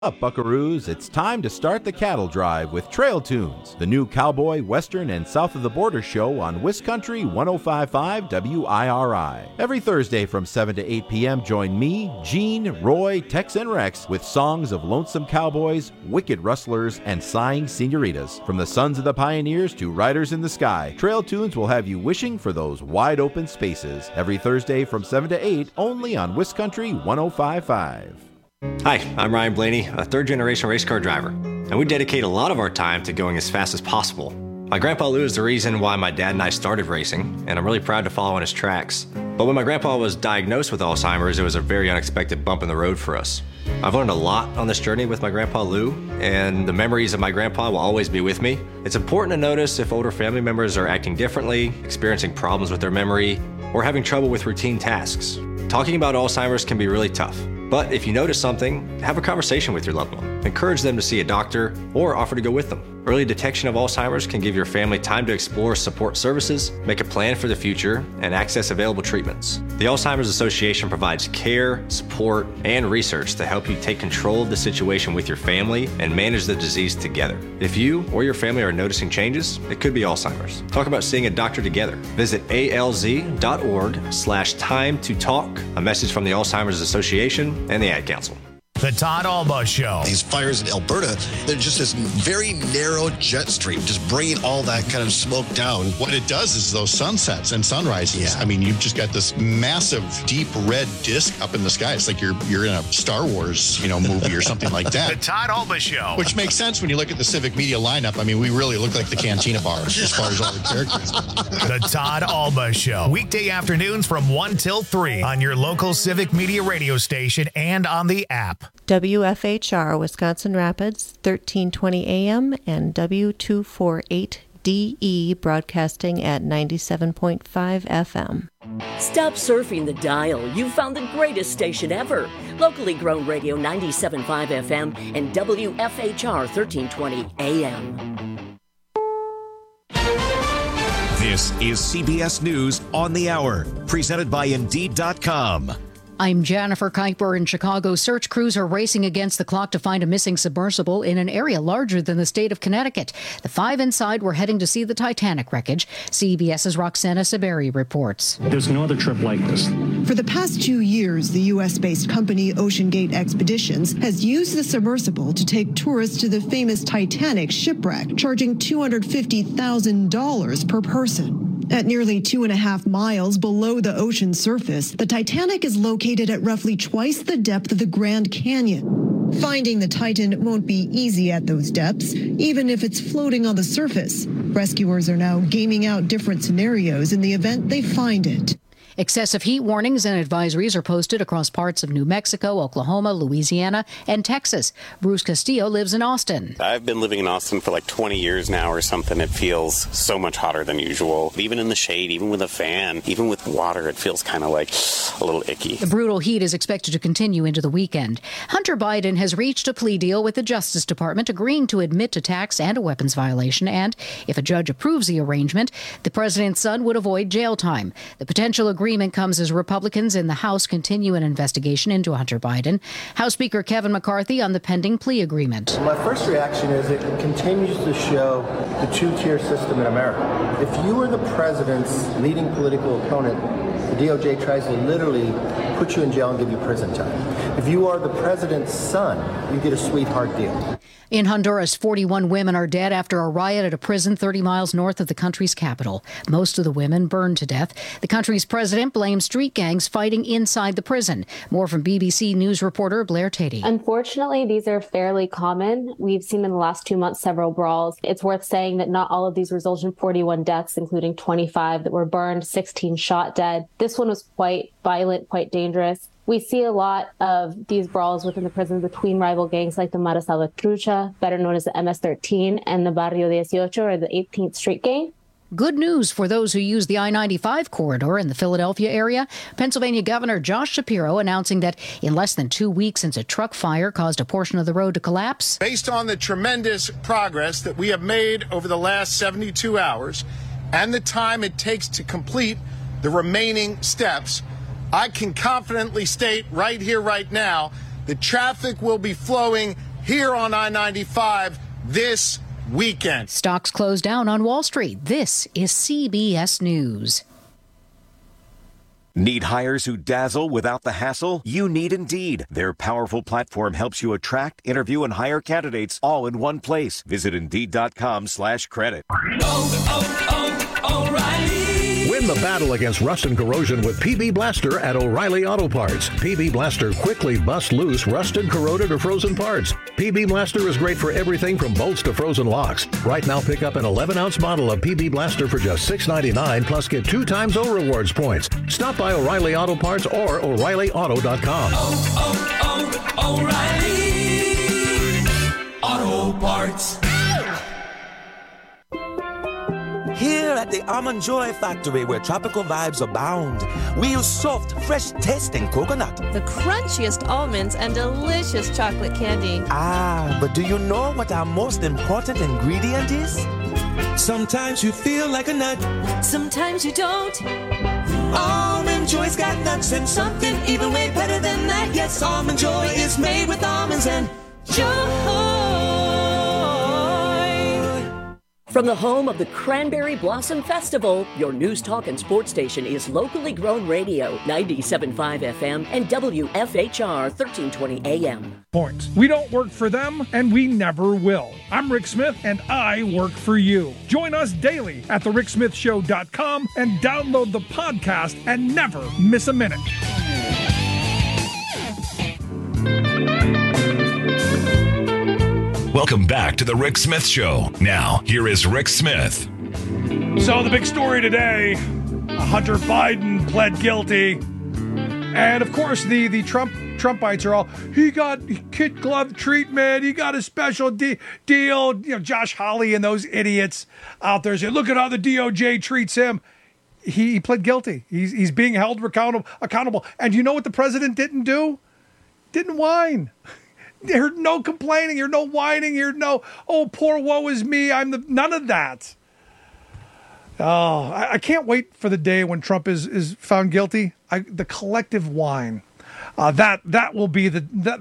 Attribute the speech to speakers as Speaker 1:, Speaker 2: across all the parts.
Speaker 1: Up, buckaroos, it's time to start the cattle drive with Trail Tunes, the new cowboy, western, and south of the border show on Wiscountry 105.5 WIRI. Every Thursday from 7 to 8 p.m., join me, Gene, Roy, Tex, and Rex with songs of lonesome cowboys, wicked rustlers, and sighing senoritas. From the sons of the pioneers to riders in the sky, Trail Tunes will have you wishing for those wide open spaces. Every Thursday from 7 to 8, only on Wiscountry 105.5.
Speaker 2: Hi, I'm Ryan Blaney, a third-generation race car driver, and we dedicate a lot of our time to going as fast as possible. My grandpa Lou is the reason why my dad and I started racing, and I'm really proud to follow in his tracks. But when my grandpa was diagnosed with Alzheimer's, it was a very unexpected bump in the road for us. I've learned a lot on this journey with my grandpa Lou, and the memories of my grandpa will always be with me. It's important to notice if older family members are acting differently, experiencing problems with their memory, or having trouble with routine tasks. Talking about Alzheimer's can be really tough. But if you notice something, have a conversation with your loved one. Encourage them to see a doctor or offer to go with them. Early detection of Alzheimer's can give your family time to explore support services, make a plan for the future, and access available treatments. The Alzheimer's Association provides care, support, and research to help you take control of the situation with your family and manage the disease together. If you or your family are noticing changes, it could be Alzheimer's. Talk about seeing a doctor together. Visit alz.org/time to talk. A message from the Alzheimer's Association and the Ad Council.
Speaker 3: The Todd Alba Show.
Speaker 4: These fires in Alberta, they're just this very narrow jet stream, just bringing all that kind of smoke down.
Speaker 5: What it does is those sunsets and sunrises.
Speaker 4: Yeah.
Speaker 5: I mean, you've just got this massive, deep red disc up in the sky. It's like you're in a Star Wars, movie or something like that.
Speaker 3: The Todd Alba Show.
Speaker 5: Which makes sense when you look at the Civic Media lineup. I mean, we really look like the Cantina bars as far as all the characters.
Speaker 3: The Todd Alba Show. Weekday afternoons from 1 till 3 on your local Civic Media radio station and on the app.
Speaker 6: WFHR, Wisconsin Rapids, 1320 AM and W248DE broadcasting at 97.5 FM.
Speaker 7: Stop surfing the dial. You've found the greatest station ever. Locally grown radio 97.5 FM and WFHR 1320 AM.
Speaker 8: This is CBS News on the Hour, presented by Indeed.com.
Speaker 9: I'm Jennifer Kuiper in Chicago. Search crews are racing against the clock to find a missing submersible in an area larger than the state of Connecticut. The five inside were heading to see the Titanic wreckage. CBS's Roxana Saberi reports.
Speaker 10: There's no other trip like this.
Speaker 11: For the past 2 years, the U.S.-based company OceanGate Expeditions has used the submersible to take tourists to the famous Titanic shipwreck, charging $250,000 per person. At nearly 2.5 miles below the ocean surface, the Titanic is located at roughly twice the depth of the Grand Canyon. Finding the Titan won't be easy at those depths, even if it's floating on the surface. Rescuers are now gaming out different scenarios in the event they find it.
Speaker 9: Excessive heat warnings and advisories are posted across parts of New Mexico, Oklahoma, Louisiana, and Texas. Bruce Castillo lives in Austin.
Speaker 12: I've been living in Austin for like 20 years now or something. It feels so much hotter than usual. Even in the shade, even with a fan, even with water, it feels kind of like a little icky.
Speaker 9: The brutal heat is expected to continue into the weekend. Hunter Biden has reached a plea deal with the Justice Department, agreeing to admit to tax and a weapons violation. And if a judge approves the arrangement, the president's son would avoid jail time. The potential agreement comes as Republicans in the House continue an investigation into Hunter Biden. House Speaker Kevin McCarthy on the pending plea agreement.
Speaker 13: My first reaction is it continues to show the two-tier system in America. If you were the president's leading political opponent, the DOJ tries to literally put you in jail and give you prison time. If you are the president's son, you get a sweetheart deal.
Speaker 9: In Honduras, 41 women are dead after a riot at a prison 30 miles north of the country's capital. Most of the women burned to death. The country's president blames street gangs fighting inside the prison. More from BBC News reporter Blair Tatey.
Speaker 14: Unfortunately, these are fairly common. We've seen in the last 2 months several brawls. It's worth saying that not all of these resulted in 41 deaths, including 25 that were burned, 16 shot dead. This one was quite violent, quite dangerous. We see a lot of these brawls within the prison between rival gangs like the Mara Salvatrucha, better known as the MS-13, and the Barrio 18, or the 18th Street Gang.
Speaker 9: Good news for those who use the I-95 corridor in the Philadelphia area. Pennsylvania Governor Josh Shapiro announcing that in less than 2 weeks since a truck fire caused a portion of the road to collapse.
Speaker 15: Based on the tremendous progress that we have made over the last 72 hours and the time it takes to complete the remaining steps, I can confidently state right here, right now, that traffic will be flowing here on I-95 this weekend.
Speaker 9: Stocks closed down on Wall Street. This is CBS News.
Speaker 8: Need hires who dazzle without the hassle? You need Indeed. Their powerful platform helps you attract, interview, and hire candidates all in one place. Visit Indeed.com/credit.
Speaker 10: O'Reilly. Win the battle against rust and corrosion with PB Blaster at O'Reilly Auto Parts. PB Blaster quickly busts loose rusted, corroded, or frozen parts. PB Blaster is great for everything from bolts to frozen locks. Right now, pick up an 11-ounce bottle of PB Blaster for just $6.99, plus get 2 times O Rewards points. Stop by O'Reilly Auto Parts or O'ReillyAuto.com.
Speaker 16: O'Reilly Auto Parts. Here at the Almond Joy Factory, where tropical vibes abound, we use soft, fresh-tasting coconut.
Speaker 17: The crunchiest almonds and delicious chocolate candy.
Speaker 16: Ah, but do you know what our most important ingredient is? Sometimes you feel like a nut.
Speaker 17: Sometimes you don't.
Speaker 16: Almond Joy's got nuts and something even way better than that. Yes, Almond Joy is made with almonds and joy.
Speaker 7: From the home of the Cranberry Blossom Festival, your news, talk, and sports station is locally grown radio, 97.5 FM and WFHR 1320 AM.
Speaker 18: Points. We don't work for them, and we never will. I'm Rick Smith, and I work for you. Join us daily at thericksmithshow.com and download the podcast and never miss a minute.
Speaker 3: Welcome back to The Rick Smith Show. Now, here is Rick Smith.
Speaker 18: So the big story today, Hunter Biden pled guilty. And, of course, the Trumpites are all, he got kid glove treatment, he got a special deal. You know, Josh Hawley and those idiots out there say, look at how the DOJ treats him. He pled guilty. He's being held accountable. And you know what the president didn't do? Didn't whine. There's no complaining. There's no whining. There's no, oh, poor woe is me. None of that. Oh, I can't wait for the day when Trump is found guilty. The collective whine. That will be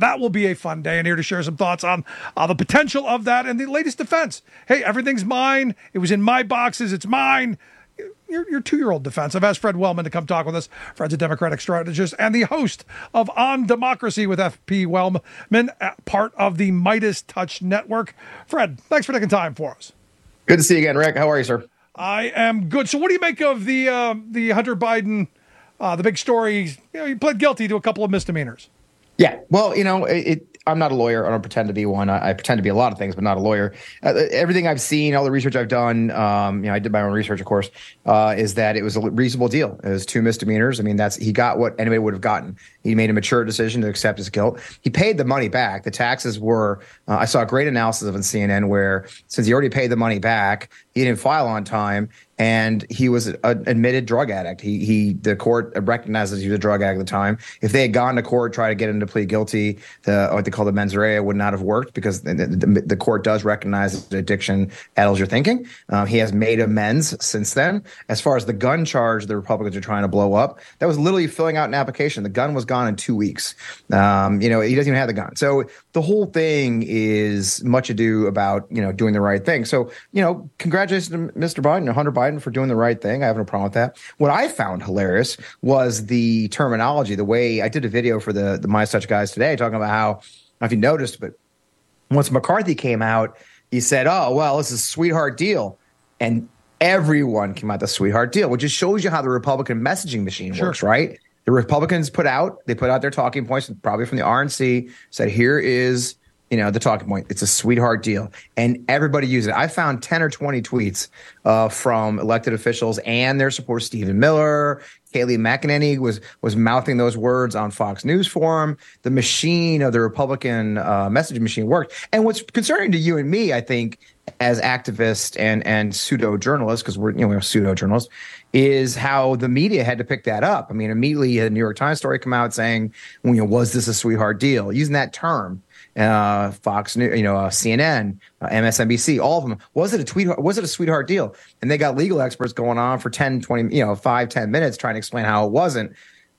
Speaker 18: a fun day. And here to share some thoughts on the potential of that and the latest defense. Hey, everything's mine. It was in my boxes. It's mine. Your 2-year-old defense. I've asked Fred Wellman to come talk with us. Fred's a Democratic strategist and the host of On Democracy with F.P. Wellman, part of the Midas Touch Network. Fred, thanks for taking time for us.
Speaker 19: Good to see you again, Rick. How are you, sir?
Speaker 18: I am good. So what do you make of the Hunter Biden, the big story? He pled guilty to a couple of misdemeanors.
Speaker 19: Yeah, well, I'm not a lawyer. I don't pretend to be one. I pretend to be a lot of things, but not a lawyer. Everything I've seen, all the research I've done, I did my own research, of course, is that it was a reasonable deal. It was 2 misdemeanors. I mean, he got what anybody would have gotten. He made a mature decision to accept his guilt. He paid the money back. The taxes were, I saw a great analysis of it on CNN where since he already paid the money back, he didn't file on time. And he was an admitted drug addict. The court recognizes he was a drug addict at the time. If they had gone to court, try to get him to plead guilty, what they call the mens rea would not have worked because the court does recognize that addiction addles your thinking. He has made amends since then. As far as the gun charge the Republicans are trying to blow up, that was literally filling out an application. The gun was gone in 2 weeks. He doesn't even have the gun. So the whole thing is much ado about, doing the right thing. So, congratulations to Mr. Biden or Hunter Biden for doing the right thing. I have no problem with that. What I found hilarious was the terminology, the way I did a video for the Midas Touch guys today talking about how, I don't know if you noticed, but once McCarthy came out, he said, oh, well, this is a sweetheart deal. And everyone came out the sweetheart deal, which just shows you how the Republican messaging machine works, right? The Republicans put out their talking points, probably from the RNC, said, here is the talking point. It's a sweetheart deal. And everybody used it. I found 10 or 20 tweets from elected officials and their supporters. Stephen Miller, Kayleigh McEnany was mouthing those words on Fox News Forum. The machine of the Republican messaging machine worked. And what's concerning to you and me, I think, as activists and pseudo-journalists, because we're pseudo-journalists, is how the media had to pick that up. I mean, immediately a New York Times story come out saying, was this a sweetheart deal? Using that term. Fox News, CNN, MSNBC, all of them. Was it a sweetheart deal? And they got legal experts going on for 10, 20, 5, 10 minutes trying to explain how it wasn't.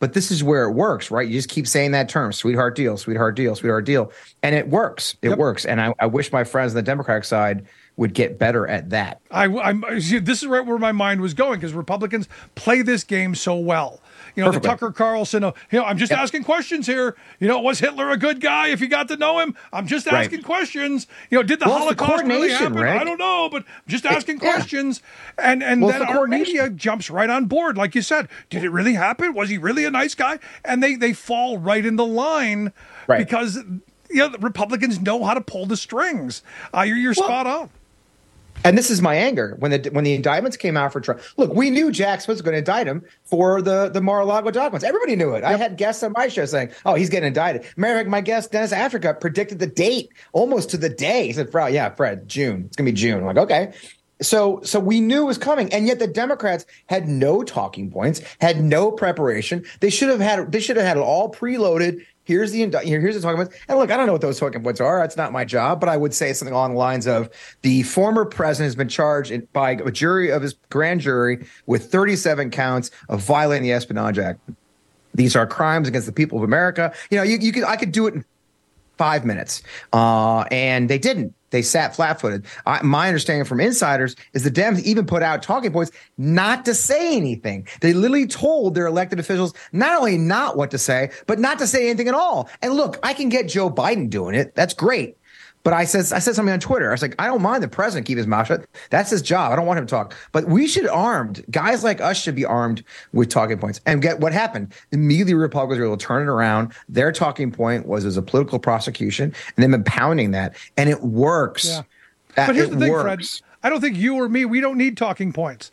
Speaker 19: But this is where it works, right? You just keep saying that term, sweetheart deal, sweetheart deal, sweetheart deal. And it works. It works. And I wish my friends on the Democratic side would get better at that.
Speaker 18: This is right where my mind was going, because Republicans play this game so well. You know, Perfectly. The Tucker Carlson, I'm just asking questions here. Was Hitler a good guy if you got to know him? I'm just asking questions. Did the Holocaust really happen? Rick. I don't know, but just asking questions. And then our media jumps right on board. Like you said, did it really happen? Was he really a nice guy? And they fall right in the line because the Republicans know how to pull the strings. You're spot on.
Speaker 19: And this is my anger. When the indictments came out for Trump, look, we knew Jack Smith was going to indict him for the Mar-a-Lago documents. Everybody knew it. I had guests on my show saying, oh, he's getting indicted. Matter of fact, my guest, Dennis Africa, predicted the date almost to the day. He said, Fred, June. It's going to be June. I'm like, okay. So we knew it was coming, and yet the Democrats had no talking points, had no preparation. They should have had it all preloaded. Here's the talking points. And look, I don't know what those talking points are. That's not my job. But I would say something along the lines of the former president has been charged by a jury of his grand jury with 37 counts of violating the Espionage Act. These are crimes against the people of America. I could do it in 5 minutes. And they didn't. They sat flat-footed. My understanding from insiders is the Dems even put out talking points not to say anything. They literally told their elected officials not only not what to say, but not to say anything at all. And look, I can get Joe Biden doing it. That's great. But I said something on Twitter. I was like, I don't mind the president keep his mouth shut. That's his job. I don't want him to talk. But we should guys like us should be armed with talking points. And get what happened. Immediately, Republicans were able to turn it around. Their talking point was a political prosecution, and they've been pounding that. And it works. Yeah.
Speaker 18: But here's the thing, Fred. I don't think you or me, we don't need talking points.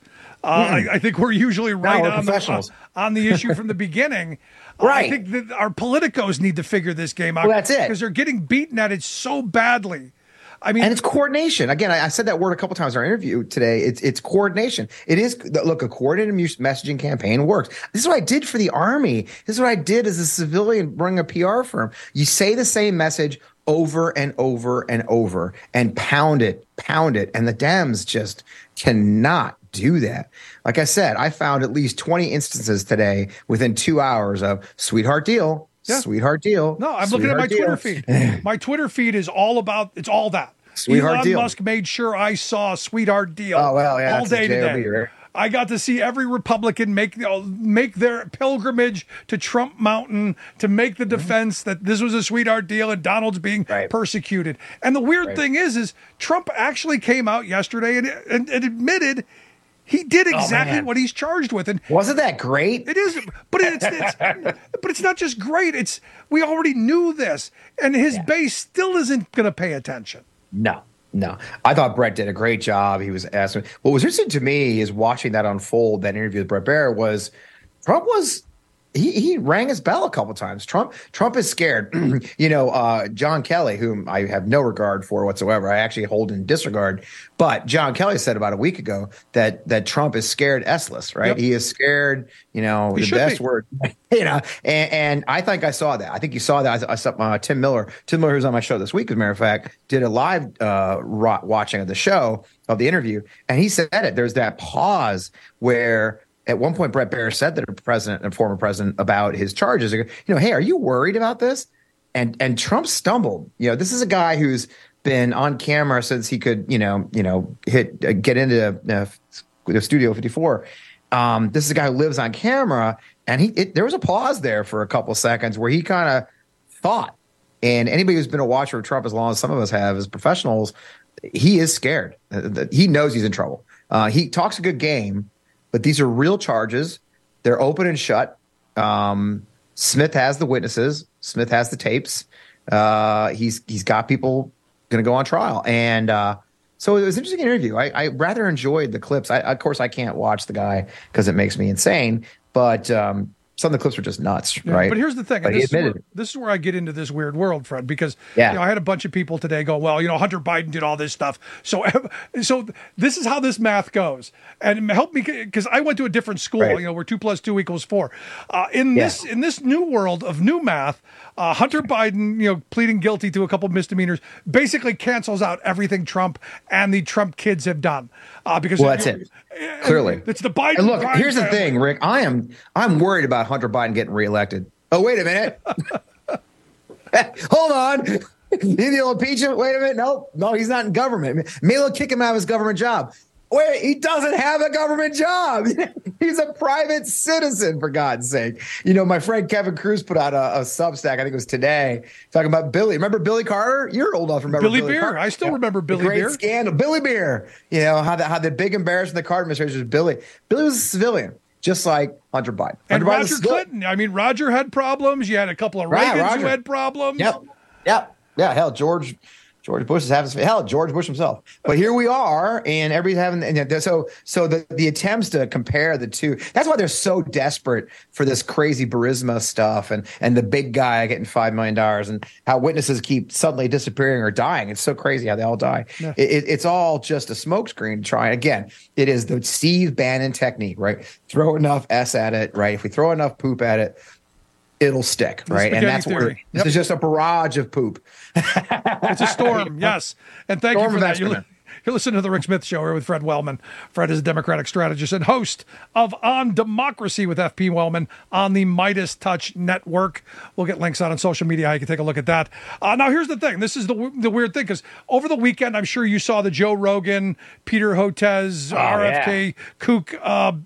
Speaker 18: I think we're usually right on the issue from the beginning. Right. I think that our politicos need to figure this game out.
Speaker 19: Well, that's it.
Speaker 18: Because they're getting beaten at it so badly.
Speaker 19: And it's coordination. Again, I said that word a couple times in our interview today. It's coordination. It is, look, a coordinated messaging campaign works. This is what I did for the Army. This is what I did as a civilian running a PR firm. You say the same message over and over and over and pound it. And the Dems just cannot do that. Like I said, I found at least 20 instances today within 2 hours of sweetheart deal, sweetheart deal.
Speaker 18: No, I'm looking at my Twitter feed. My Twitter feed is all that.
Speaker 19: Sweetheart
Speaker 18: Elon
Speaker 19: deal.
Speaker 18: Musk made sure I saw sweetheart deal
Speaker 19: all
Speaker 18: day today.
Speaker 19: Right?
Speaker 18: I got to see every Republican make their pilgrimage to Trump Mountain to make the defense that this was a sweetheart deal and Donald's being persecuted. And the weird thing is Trump actually came out yesterday and admitted he did exactly what he's charged with. And
Speaker 19: wasn't that great?
Speaker 18: It is, but it's not just great. We already knew this, and his base still isn't going to pay attention.
Speaker 19: No. I thought Brett did a great job. He was asking. What was interesting to me is watching that unfold. That interview with Brett Baier was Trump was. He rang his bell a couple times. Trump is scared. John Kelly, whom I have no regard for whatsoever, I actually hold in disregard. But John Kelly said about a week ago that Trump is scared S-less, right? Yep. He is scared, the best word, and I think I saw that. I think you saw that. I saw Tim Miller, who's on my show this week, as a matter of fact, did a live watching of the show, of the interview. And he said it. There's that pause where, at one point, Brett Baier said that a former president about his charges. Hey, are you worried about this? And Trump stumbled. This is a guy who's been on camera since he could, get into the Studio 54. This is a guy who lives on camera, and there was a pause there for a couple seconds where he kind of thought. And anybody who's been a watcher of Trump as long as some of us have as professionals, he is scared. He knows he's in trouble. He talks a good game. But these are real charges. They're open and shut. Smith has the witnesses. Smith has the tapes. He's got people going to go on trial. And so it was an interesting interview. I rather enjoyed the clips. Of course, I can't watch the guy because it makes me insane. But some of the clips were just nuts, right?
Speaker 18: But here's the thing. This is where I get into this weird world, Fred, because I had a bunch of people today go, well, Hunter Biden did all this stuff. So this is how this math goes. And help me, because I went to a different school, where 2 + 2 = 4. In this new world of new math, Hunter Biden, pleading guilty to a couple misdemeanors, basically cancels out everything Trump and the Trump kids have done. Because
Speaker 19: that's it. Clearly,
Speaker 18: it's the Biden.
Speaker 19: And look, here's the thing, Rick. I'm worried about Hunter Biden getting reelected. Oh, wait a minute. Hold on. He'll impeach him. Wait a minute. No, he's not in government. Maybe they'll kick him out of his government job. Wait, he doesn't have a government job. He's a private citizen, for God's sake. My friend Kevin Cruz put out a Substack, I think it was today, talking about Billy. Remember Billy Carter? You're old enough to remember Billy
Speaker 18: Beer.
Speaker 19: Carter.
Speaker 18: I still remember Billy
Speaker 19: Beer.
Speaker 18: Great
Speaker 19: scandal. Billy Beer. How the big embarrassment of the Carter administration was Billy. Billy was a civilian, just like Hunter Biden.
Speaker 18: And
Speaker 19: Hunter
Speaker 18: Roger Clinton. I mean, Roger had problems. You had a couple of Reagans who had problems.
Speaker 19: Yep. Yeah, hell, George Bush is having George Bush himself. But here we are, and everybody's having. And so the attempts to compare the two. That's why they're so desperate for this crazy Burisma stuff and the big guy getting $5 million and how witnesses keep suddenly disappearing or dying. It's so crazy how they all die. Yeah. It's all just a smokescreen to try. Again, it is the Steve Bannon technique, right? Throw enough S at it, right? If we throw enough poop at it, it'll stick, right? And that's what this is, just a barrage of poop.
Speaker 18: It's a storm, yes. And thank you for that. You're listening to The Rick Smith Show here with Fred Wellman. Fred is a Democratic strategist and host of On Democracy with F.P. Wellman on the Midas Touch Network. We'll get links out on social media. You can take a look at that. Now, here's the thing. This is the weird thing, because over the weekend, I'm sure you saw the Joe Rogan, Peter Hotez, RFK, Kook,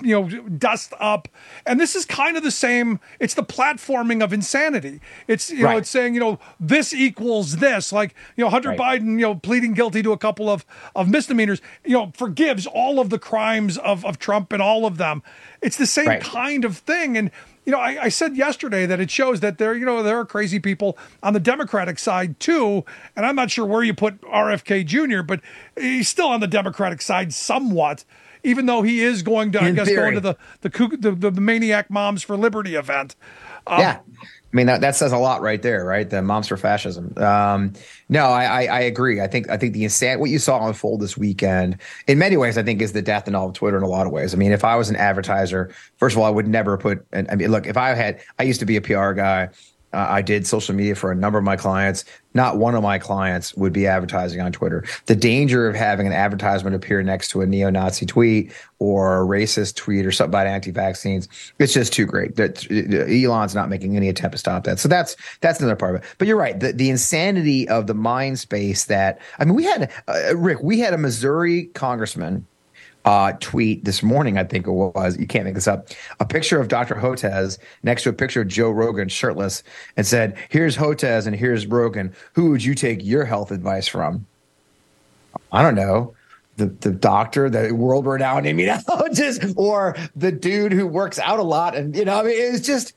Speaker 18: dust up. And this is kind of the same. It's the platforming of insanity. It's, it's saying, this equals this. Like, Hunter Biden, pleading guilty to a couple of misdemeanors, forgives all of the crimes of Trump and all of them. It's the same kind of thing. And, I said yesterday that it shows that there are crazy people on the Democratic side too. And I'm not sure where you put RFK Jr., but he's still on the Democratic side somewhat, even though he is going to, going to the Maniac Moms for Liberty event.
Speaker 19: Yeah. I mean, that says a lot right there, right? The moms for fascism. No, I agree. I think the insanity, what you saw unfold this weekend, in many ways, I think is the death and all of Twitter in a lot of ways. I mean, if I was an advertiser, first of all, I would never put, look, I used to be a PR guy. I did social media for a number of my clients. Not one of my clients would be advertising on Twitter. The danger of having an advertisement appear next to a neo-Nazi tweet or a racist tweet or something about anti-vaccines, it's just too great. That Elon's not making any attempt to stop that. So that's another part of it. But you're right. The insanity of the mind space that, we had, Rick, we had a Missouri congressman tweet this morning, I think it was, you can't make this up, a picture of Dr. Hotez next to a picture of Joe Rogan shirtless, and said, here's Hotez and here's Rogan. Who would you take your health advice from? I don't know. The doctor, the world-renowned immunologist, or the dude who works out a lot. And, it's just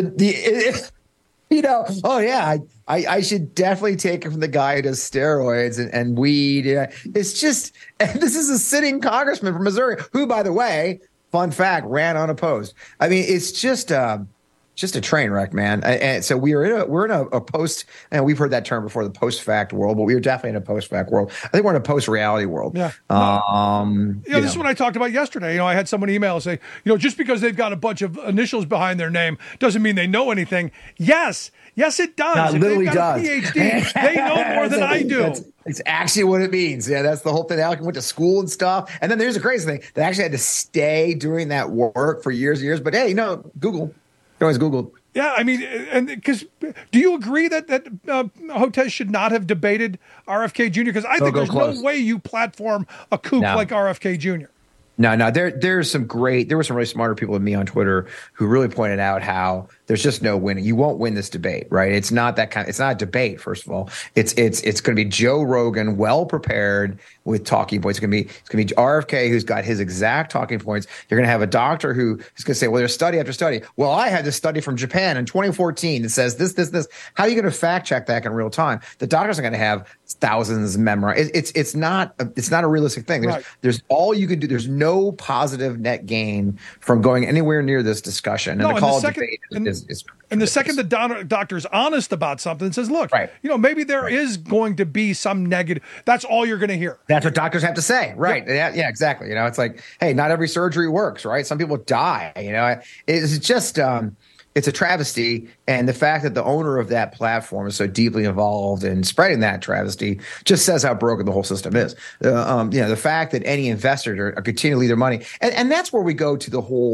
Speaker 19: I should definitely take it from the guy who does steroids and weed. It's just, and this is a sitting congressman from Missouri who, by the way, fun fact, ran unopposed. I mean, it's just a train wreck, man. And so we're in a post, and we've heard that term before, the post-fact world, but we're definitely in a post-fact world. I think we're in a post-reality world. Yeah.
Speaker 18: This is what I talked about yesterday. I had someone email and say, just because they've got a bunch of initials behind their name doesn't mean they know anything. Yes, it does.
Speaker 19: It literally does.
Speaker 18: PhD, they know more than I do.
Speaker 19: It's actually what it means. Yeah, that's the whole thing. They went to school and stuff. And then there's a crazy thing. They actually had to stay doing that work for years and years. But hey, Google. Always Googled.
Speaker 18: Yeah, and because do you agree that Hotez should not have debated RFK Jr.? Because I think there's no way you platform a kook like RFK Jr.
Speaker 19: No. There were some really smarter people than me on Twitter who really pointed out how there's just no winning. You won't win this debate, right? It's not it's not a debate. First of all, it's going to be Joe Rogan, well prepared with talking points. It's going to be RFK, who's got his exact talking points. You're going to have a doctor who is going to say, well, there's study after study. Well, I had this study from Japan in 2014 that says this. How are you going to fact check that in real time? The doctors are going to have thousands memorized. It's not a realistic thing. There's all you can do. There's no positive net gain from going anywhere near this discussion. And
Speaker 18: the second the doctor's honest about something and says, look, maybe there is going to be some negative, that's all you're going to hear.
Speaker 19: That's what doctors have to say. Right. Yeah, exactly. It's like, hey, not every surgery works, right? Some people die, It's just, it's a travesty. And the fact that the owner of that platform is so deeply involved in spreading that travesty just says how broken the whole system is. The fact that any investor are continuing to leave their money. And that's where we go to the whole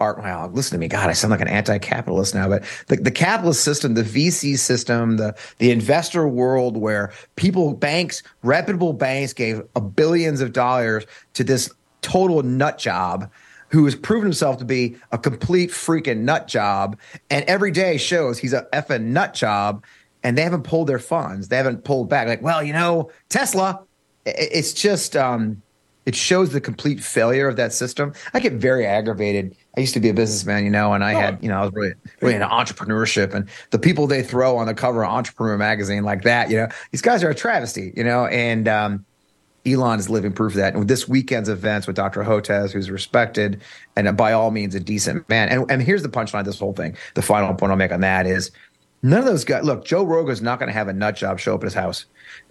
Speaker 19: well, listen to me. God, I sound like an anti-capitalist now, but the capitalist system, the VC system, the investor world where reputable banks gave billions of dollars to this total nut job who has proven himself to be a complete freaking nut job, and every day shows he's a effing nut job, and they haven't pulled their funds. They haven't pulled back. Like, well, Tesla, it's just it shows the complete failure of that system. I get very aggravated. I used to be a businessman, and I had, I was really into entrepreneurship, and the people they throw on the cover of Entrepreneur magazine like that, these guys are a travesty, and Elon is living proof of that. And with this weekend's events with Dr. Hotez, who's respected and by all means a decent man. And here's the punchline of this whole thing. The final point I'll make on that is none of those guys. Look, Joe Rogan's not going to have a nut job show up at his house.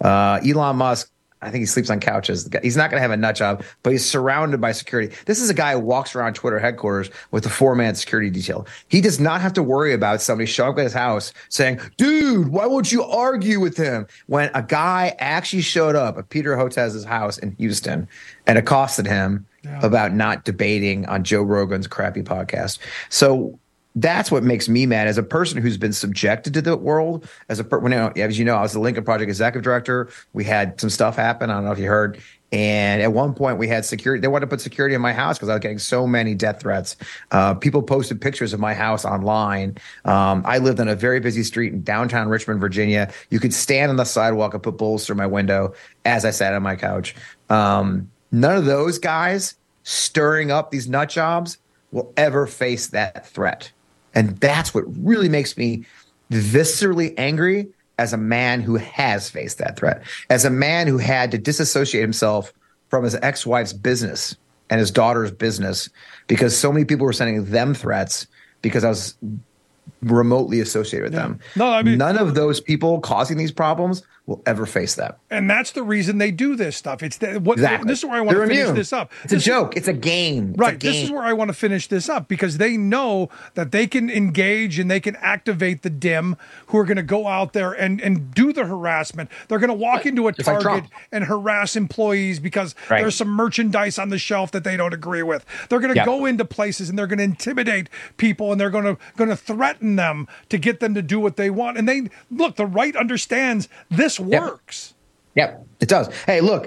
Speaker 19: Elon Musk, I think he sleeps on couches. He's not going to have a nut job, but he's surrounded by security. This is a guy who walks around Twitter headquarters with a 4-man security detail. He does not have to worry about somebody showing up at his house saying, dude, why won't you argue with him? When a guy actually showed up at Peter Hotez's house in Houston and accosted him about not debating on Joe Rogan's crappy podcast. So that's what makes me mad as a person who's been subjected to the world. As you know, I was the Lincoln Project executive director. We had some stuff happen. I don't know if you heard. And at one point we had security. They wanted to put security in my house because I was getting so many death threats. People posted pictures of my house online. I lived on a very busy street in downtown Richmond, Virginia. You could stand on the sidewalk and put bullets through my window as I sat on my couch. None of those guys stirring up these nut jobs will ever face that threat. And that's what really makes me viscerally angry as a man who has faced that threat, as a man who had to disassociate himself from his ex-wife's business and his daughter's business because so many people were sending them threats because I was remotely associated with them. No, none of those people causing these problems will ever face that.
Speaker 18: And that's the reason they do this stuff. Exactly. This is where I want to finish this up.
Speaker 19: It's a joke. It's a game.
Speaker 18: Right. This is where I want to finish this up because they know that they can engage and they can activate the dim who are going to go out there and do the harassment. They're going to walk into a Target and harass employees because there's some merchandise on the shelf that they don't agree with. They're going to go into places and they're going to intimidate people and they're going to threaten them to get them to do what they want. And the right understands this works.
Speaker 19: Yep, it does. Hey, look,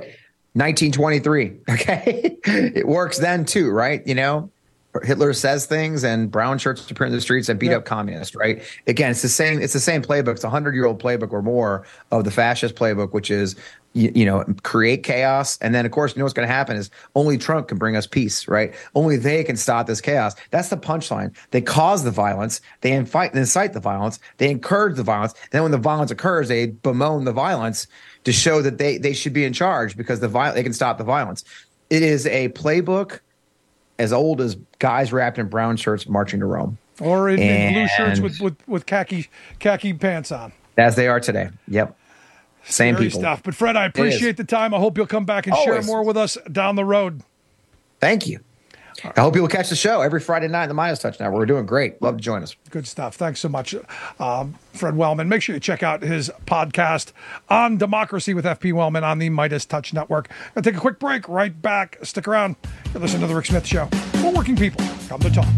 Speaker 19: 1923. Okay, it works then too, right? Hitler says things, and brown shirts appear in the streets and beat up communists. Right? Again, it's the same. It's the same playbook. It's a 100-year-old playbook or more of the fascist playbook, which is create chaos, and then of course, what's going to happen is only Trump can bring us peace. Right? Only they can stop this chaos. That's the punchline. They cause the violence. They incite the violence. They encourage the violence. And then when the violence occurs, they bemoan the violence to show that they should be in charge because they can stop the violence. It is a playbook as old as guys wrapped in brown shirts marching to Rome.
Speaker 18: Or in blue shirts with khaki pants on.
Speaker 19: As they are today. Yep. Same people.
Speaker 18: Stuff. But Fred, I appreciate the time. I hope you'll come back and share more with us down the road.
Speaker 19: Thank you. I hope you'll catch the show every Friday night in the Midas Touch Network. We're doing great. Love to join us.
Speaker 18: Good stuff. Thanks so much, Fred Wellman. Make sure you check out his podcast on democracy with FP Wellman on the Midas Touch Network. I'll take a quick break. Right back. Stick around. You're listening to The Rick Smith Show. For working people, come to talk.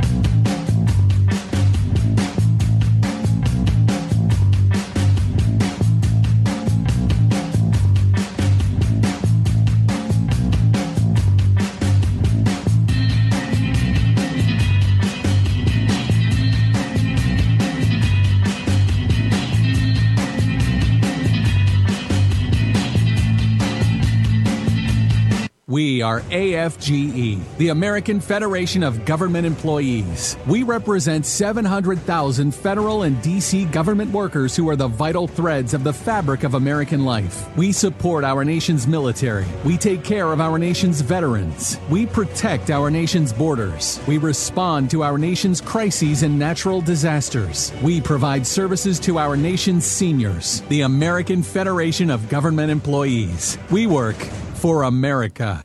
Speaker 20: We are AFGE, the American Federation of Government Employees. We represent 700,000 federal and D.C. government workers who are the vital threads of the fabric of American life. We support our nation's military. We take care of our nation's veterans. We protect our nation's borders. We respond to our nation's crises and natural disasters. We provide services to our nation's seniors. The American Federation of Government Employees. We work for America.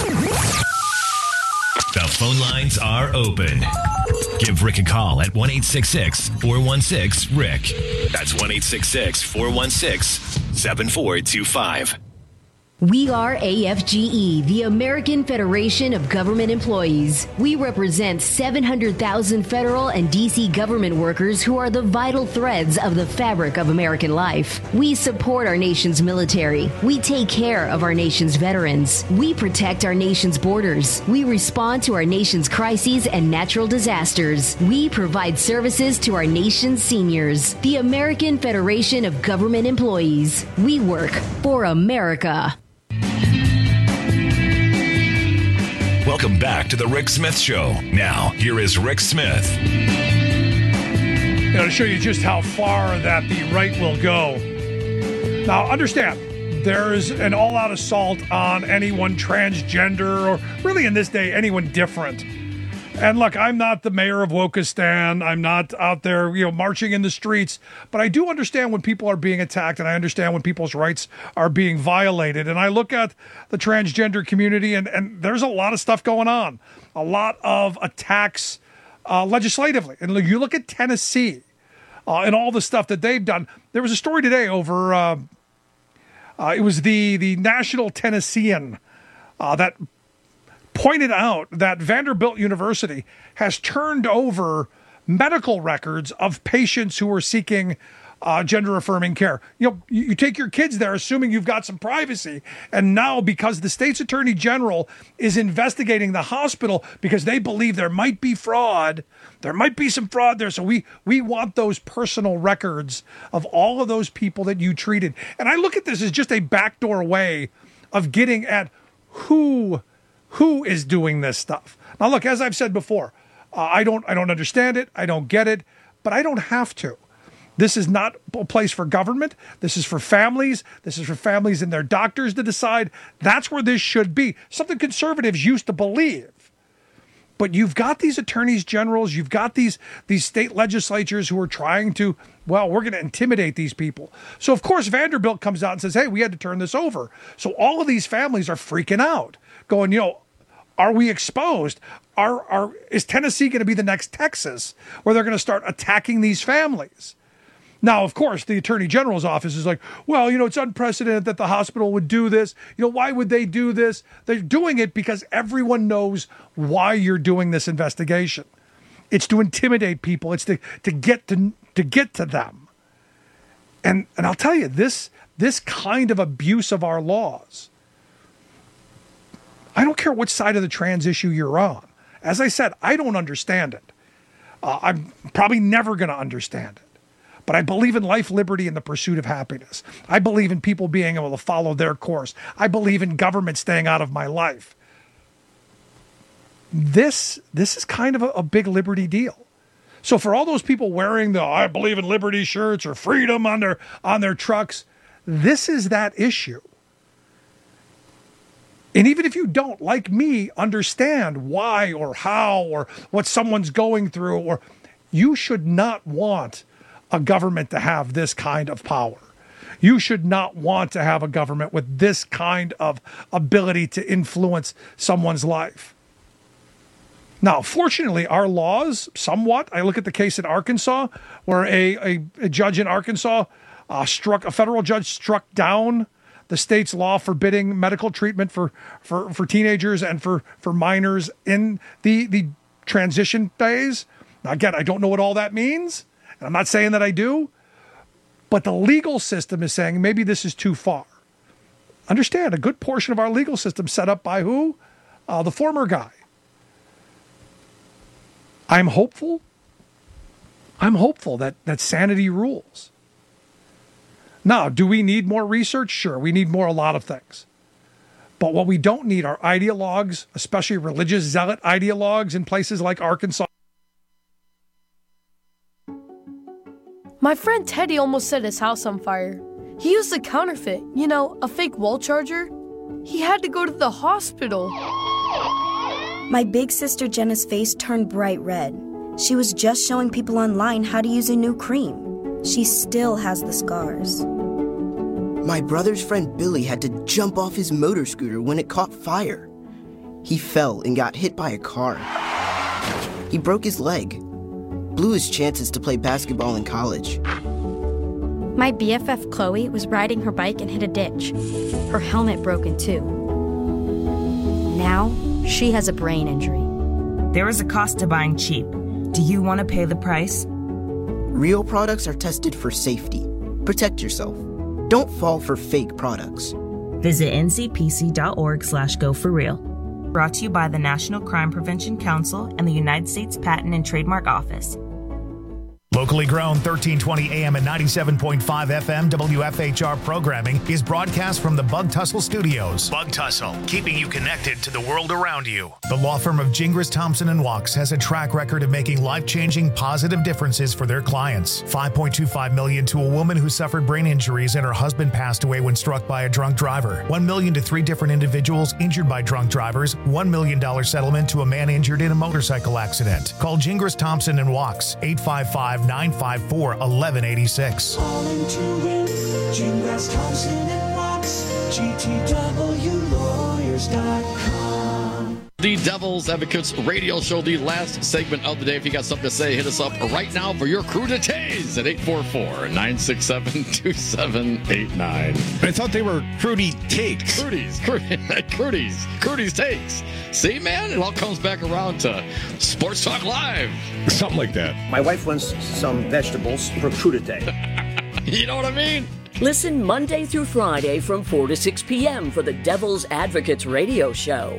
Speaker 21: The phone lines are open. Give Rick a call at 1-866-416-RICK. That's 1-866-416-7425.
Speaker 1: We are AFGE, the American Federation of Government Employees. We represent 700,000 federal and D.C. government workers who are the vital threads of the fabric of American life. We support our nation's military. We take care of our nation's veterans. We protect our nation's borders. We respond to our nation's crises and natural disasters. We provide services to our nation's seniors. The American Federation of Government Employees. We work for America.
Speaker 21: Welcome back to the Rick Smith Show. Now, here is Rick Smith.
Speaker 18: To show you just how far that the right will go. Now, understand, there's an all-out assault on anyone transgender, or really in this day, anyone different. And look, I'm not the mayor of Wokistan. I'm not out there, marching in the streets. But I do understand when people are being attacked, and I understand when people's rights are being violated. And I look at the transgender community, and there's a lot of stuff going on. A lot of attacks legislatively. And you look at Tennessee and all the stuff that they've done. There was a story today over, it was the National Tennessean that pointed out that Vanderbilt University has turned over medical records of patients who are seeking gender-affirming care. You take your kids there assuming you've got some privacy, and now because the state's attorney general is investigating the hospital because they believe there might be fraud, there might be some fraud there, so we want those personal records of all of those people that you treated. And I look at this as just a backdoor way of getting at who is doing this stuff. Now, look, as I've said before, I don't understand it. I don't get it, but I don't have to. This is not a place for government. This is for families. This is for families and their doctors to decide. That's where this should be. Something conservatives used to believe. But you've got these attorneys generals, you've got these state legislatures who are trying to, we're going to intimidate these people. So, of course, Vanderbilt comes out and says, hey, we had to turn this over. So all of these families are freaking out, going, are we exposed? Is Tennessee going to be the next Texas where they're going to start attacking these families? Now, of course, the Attorney General's office is like, it's unprecedented that the hospital would do this. Why would they do this? They're doing it because everyone knows why you're doing this investigation. It's to intimidate people. It's to get to them. And I'll tell you, this kind of abuse of our laws, I don't care what side of the trans issue you're on. As I said, I don't understand it. I'm probably never going to understand it. But I believe in life, liberty, and the pursuit of happiness. I believe in people being able to follow their course. I believe in government staying out of my life. This is kind of a big liberty deal. So for all those people wearing the I believe in liberty shirts or freedom on their trucks, this is that issue. And even if you don't, like me, understand why or how or what someone's going through, or you should not want a government to have this kind of power. You should not want to have a government with this kind of ability to influence someone's life. Now, fortunately, our laws, somewhat, I look at the case in Arkansas, where a judge in Arkansas a federal judge struck down the state's law forbidding medical treatment for teenagers and for minors in the transition phase. Now, again, I don't know what all that means, and I'm not saying that I do, but the legal system is saying maybe this is too far. Understand, a good portion of our legal system set up by who? The former guy. I'm hopeful that sanity rules. Now, do we need more research? Sure, we need a lot of things. But what we don't need are ideologues, especially religious zealot ideologues in places like Arkansas.
Speaker 22: My friend Teddy almost set his house on fire. He used a counterfeit, a fake wall charger. He had to go to the hospital.
Speaker 23: My big sister Jenna's face turned bright red. She was just showing people online how to use a new cream. She still has the scars.
Speaker 24: My brother's friend Billy had to jump off his motor scooter when it caught fire. He fell and got hit by a car. He broke his leg, blew his chances to play basketball in college.
Speaker 2: My BFF Chloe was riding her bike and hit a ditch. Her helmet broke in two. Now, she has a brain injury.
Speaker 4: There is a cost to buying cheap. Do you want to pay the price?
Speaker 24: Real products are tested for safety. Protect yourself. Don't fall for fake products.
Speaker 4: Visit ncpc.org/go4real. Brought to you by the National Crime Prevention Council and the United States Patent and Trademark Office.
Speaker 3: Locally grown 1320 AM and 97.5 FM WFHR programming is broadcast from the Bug Tussle Studios. Bug Tussle, keeping you connected to the world around you. The law firm of Gingras, Thompson & Wachs has a track record of making life-changing positive differences for their clients. $5.25 million to a woman who suffered brain injuries and her husband passed away when struck by a drunk driver. $1 million to 3 different individuals injured by drunk drivers. $1 million settlement to a man injured in a motorcycle accident. Call Gingras, Thompson & Wachs, 855-954-1186.
Speaker 16: All into it, Gingras, Thompson & Wachs, GTWlawyers.com.
Speaker 5: The Devil's Advocates radio show, the last segment of the day. If you got something to say, hit us up right now for your crudités at 844-967-2789.
Speaker 6: I thought they were Crudy Takes.
Speaker 5: Crudy's Takes. See, man, it all comes back around to Sports Talk Live.
Speaker 6: Something like that.
Speaker 25: My wife wants some vegetables for crudité.
Speaker 5: You know what I mean?
Speaker 7: Listen Monday through Friday from 4 to 6 p.m. for the Devil's Advocates radio show.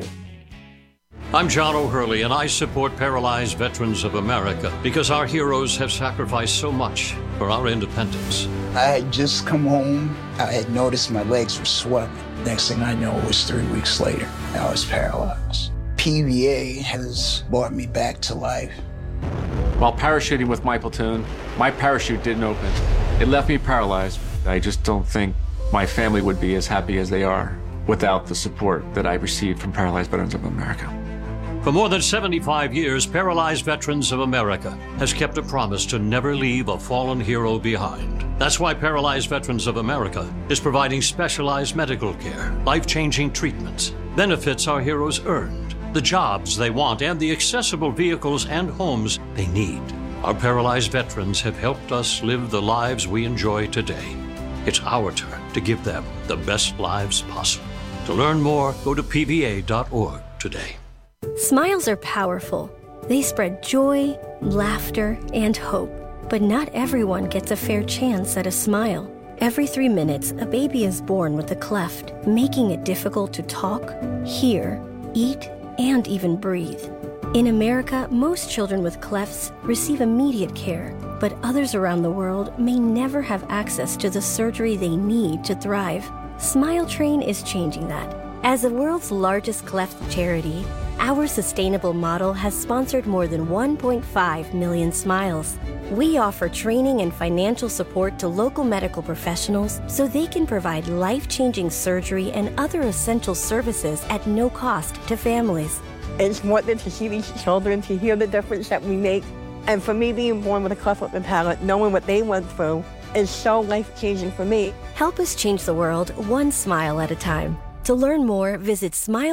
Speaker 26: I'm John O'Hurley, and I support Paralyzed Veterans of America because our heroes have sacrificed so much for our independence.
Speaker 27: I had just come home. I had noticed my legs were swelling. Next thing I know, it was 3 weeks later. I was paralyzed. PVA has brought me back to life.
Speaker 28: While parachuting with my platoon, my parachute didn't open. It left me paralyzed. I just don't think my family would be as happy as they are without the support that I received from Paralyzed Veterans of America.
Speaker 26: For more than 75 years, Paralyzed Veterans of America has kept a promise to never leave a fallen hero behind. That's why Paralyzed Veterans of America is providing specialized medical care, life-changing treatments, benefits our heroes earned, the jobs they want, and the accessible vehicles and homes they need. Our paralyzed veterans have helped us live the lives we enjoy today. It's our turn to give them the best lives possible. To learn more, go to pva.org today.
Speaker 23: Smiles are powerful. They spread joy, laughter, and hope. But not everyone gets a fair chance at a smile. Every 3 minutes, a baby is born with a cleft, making it difficult to talk, hear, eat, and even breathe. In America, most children with clefts receive immediate care, but others around the world may never have access to the surgery they need to thrive. Smile Train is changing that. As the world's largest cleft charity, our sustainable model has sponsored more than 1.5 million smiles. We offer training and financial support to local medical professionals so they can provide life-changing surgery and other essential services at no cost to families.
Speaker 29: It's wonderful to see these children, to hear the difference that we make. And for me, being born with a cleft lip and palate, knowing what they went through, is so life-changing for me.
Speaker 23: Help us change the world one smile at a time. To learn more, visit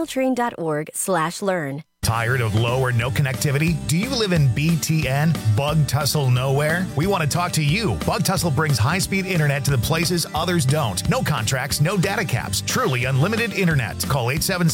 Speaker 23: smiletrain.org/learn.
Speaker 3: Tired of low or no connectivity? Do you live in BTN, Bug Tussle Nowhere? We want to talk to you. Bug Tussle brings high-speed internet to the places others don't. No contracts, no data caps. Truly unlimited internet. Call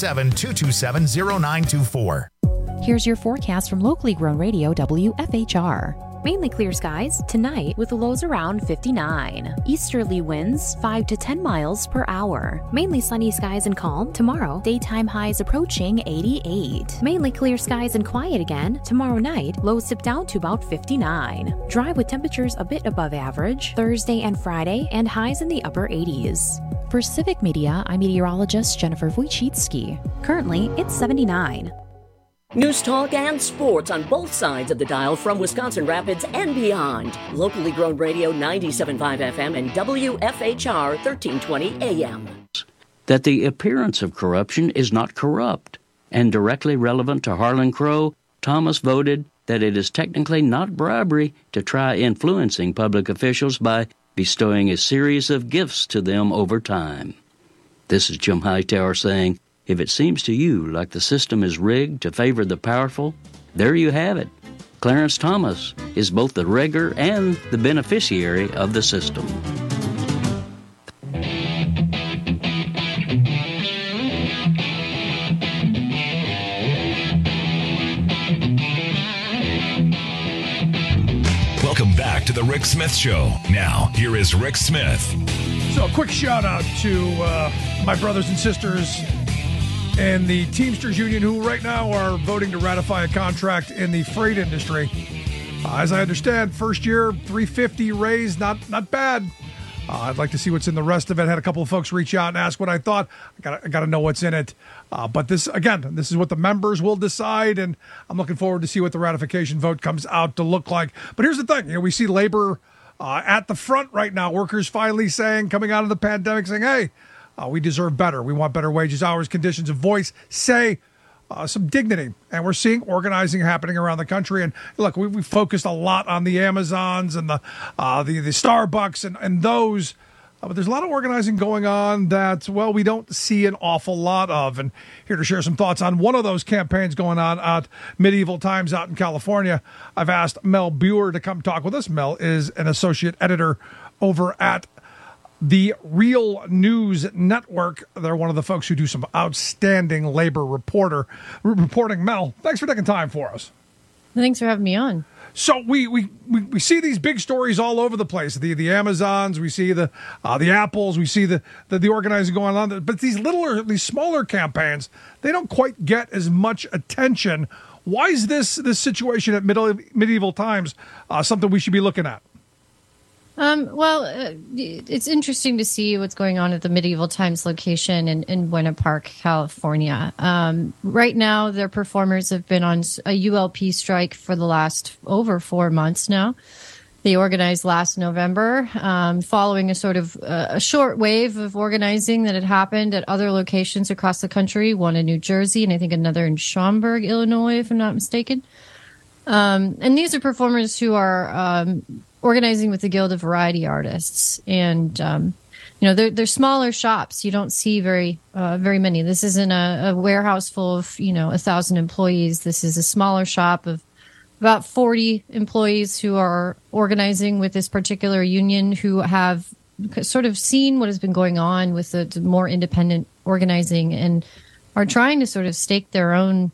Speaker 3: 877-227-0924.
Speaker 30: Here's your forecast from locally grown radio WFHR. Mainly clear skies tonight with lows around 59. Easterly winds 5 to 10 miles per hour. Mainly sunny skies and calm tomorrow. Daytime highs approaching 88. Mainly clear skies and quiet again tomorrow night. Lows dip down to about 59. Dry with temperatures a bit above average Thursday and Friday and highs in the upper 80s. For Civic Media, I'm meteorologist Jennifer Wojcicki. Currently, it's 79.
Speaker 7: News talk and sports on both sides of the dial from Wisconsin Rapids and beyond. Locally grown radio 97.5 FM and WFHR 1320 AM.
Speaker 31: That the appearance of corruption is not corrupt. And directly relevant to Harlan Crow, Thomas voted that it is technically not bribery to try influencing public officials by bestowing a series of gifts to them over time. This is Jim Hightower saying, if it seems to you like the system is rigged to favor the powerful, there you have it. Clarence Thomas is both the rigger and the beneficiary of the system.
Speaker 21: The Rick Smith Show. Now, here is Rick Smith.
Speaker 18: So a quick shout out to my brothers and sisters in the Teamsters Union who right now are voting to ratify a contract in the freight industry. As I understand, first year, $350 raise, not bad. I'd like to see what's in the rest of it. I had a couple of folks reach out and ask what I thought. I got to know what's in it. But this is what the members will decide, and I'm looking forward to see what the ratification vote comes out to look like. But here's the thing. We see labor at the front right now, workers finally saying, coming out of the pandemic, saying, hey, we deserve better. We want better wages, hours, conditions of voice, say, some dignity. And we're seeing organizing happening around the country. And look, we focused a lot on the Amazons and the Starbucks and those. But there's a lot of organizing going on that, well, we don't see an awful lot of. And here to share some thoughts on one of those campaigns going on at Medieval Times out in California, I've asked Mel Buer to come talk with us. Mel is an associate editor over at the Real News Network. They're one of the folks who do some outstanding labor reporting. Mel, thanks for taking time for us.
Speaker 8: Thanks for having me on.
Speaker 18: So we see these big stories all over the place. The Amazons, we see the Apples, we see the organizing going on. But these smaller campaigns, they don't quite get as much attention. Why is this situation at Medieval Times something we should be looking at?
Speaker 8: It's interesting to see what's going on at the Medieval Times location in Buena Park, California. Right now, their performers have been on a ULP strike for the last over 4 months now. They organized last November, following a sort of a short wave of organizing that had happened at other locations across the country, one in New Jersey and I think another in Schaumburg, Illinois, if I'm not mistaken. And these are performers who are organizing with the Guild of Variety Artists. And, they're smaller shops. You don't see very many. This isn't a warehouse full of, 1,000 employees. This is a smaller shop of about 40 employees who are organizing with this particular union, who have sort of seen what has been going on with the more independent organizing and are trying to sort of stake their own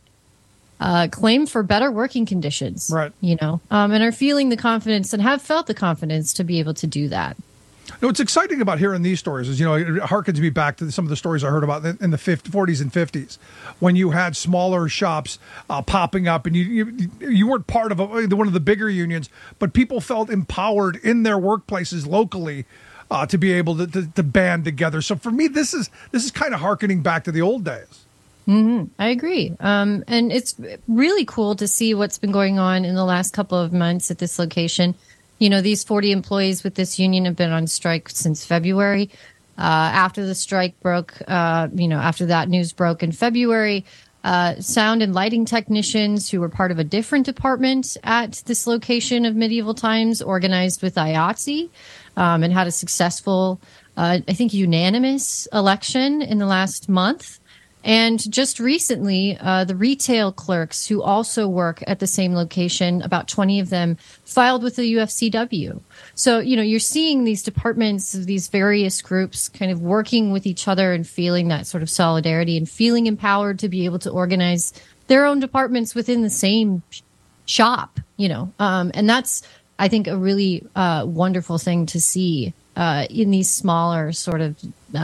Speaker 8: claim for better working conditions,
Speaker 18: right?
Speaker 8: And are feeling the confidence and have felt the confidence to be able to do that.
Speaker 18: What's exciting about hearing these stories is, it harkens me back to some of the stories I heard about in the 40s and 50s, when you had smaller shops popping up, and you weren't part of one of the bigger unions, but people felt empowered in their workplaces locally to be able to band together. So for me, this is kind of harkening back to the old days.
Speaker 8: Mm-hmm. I agree. And it's really cool to see what's been going on in the last couple of months at this location. These 40 employees with this union have been on strike since February. After the strike broke, after that news broke in February, sound and lighting technicians who were part of a different department at this location of Medieval Times organized with IATSE and had a successful, I think, unanimous election in the last month. And just recently, the retail clerks who also work at the same location, about 20 of them, filed with the UFCW. So, you're seeing these departments of these various groups kind of working with each other and feeling that sort of solidarity and feeling empowered to be able to organize their own departments within the same shop, and that's, I think, a really wonderful thing to see in these smaller sort of,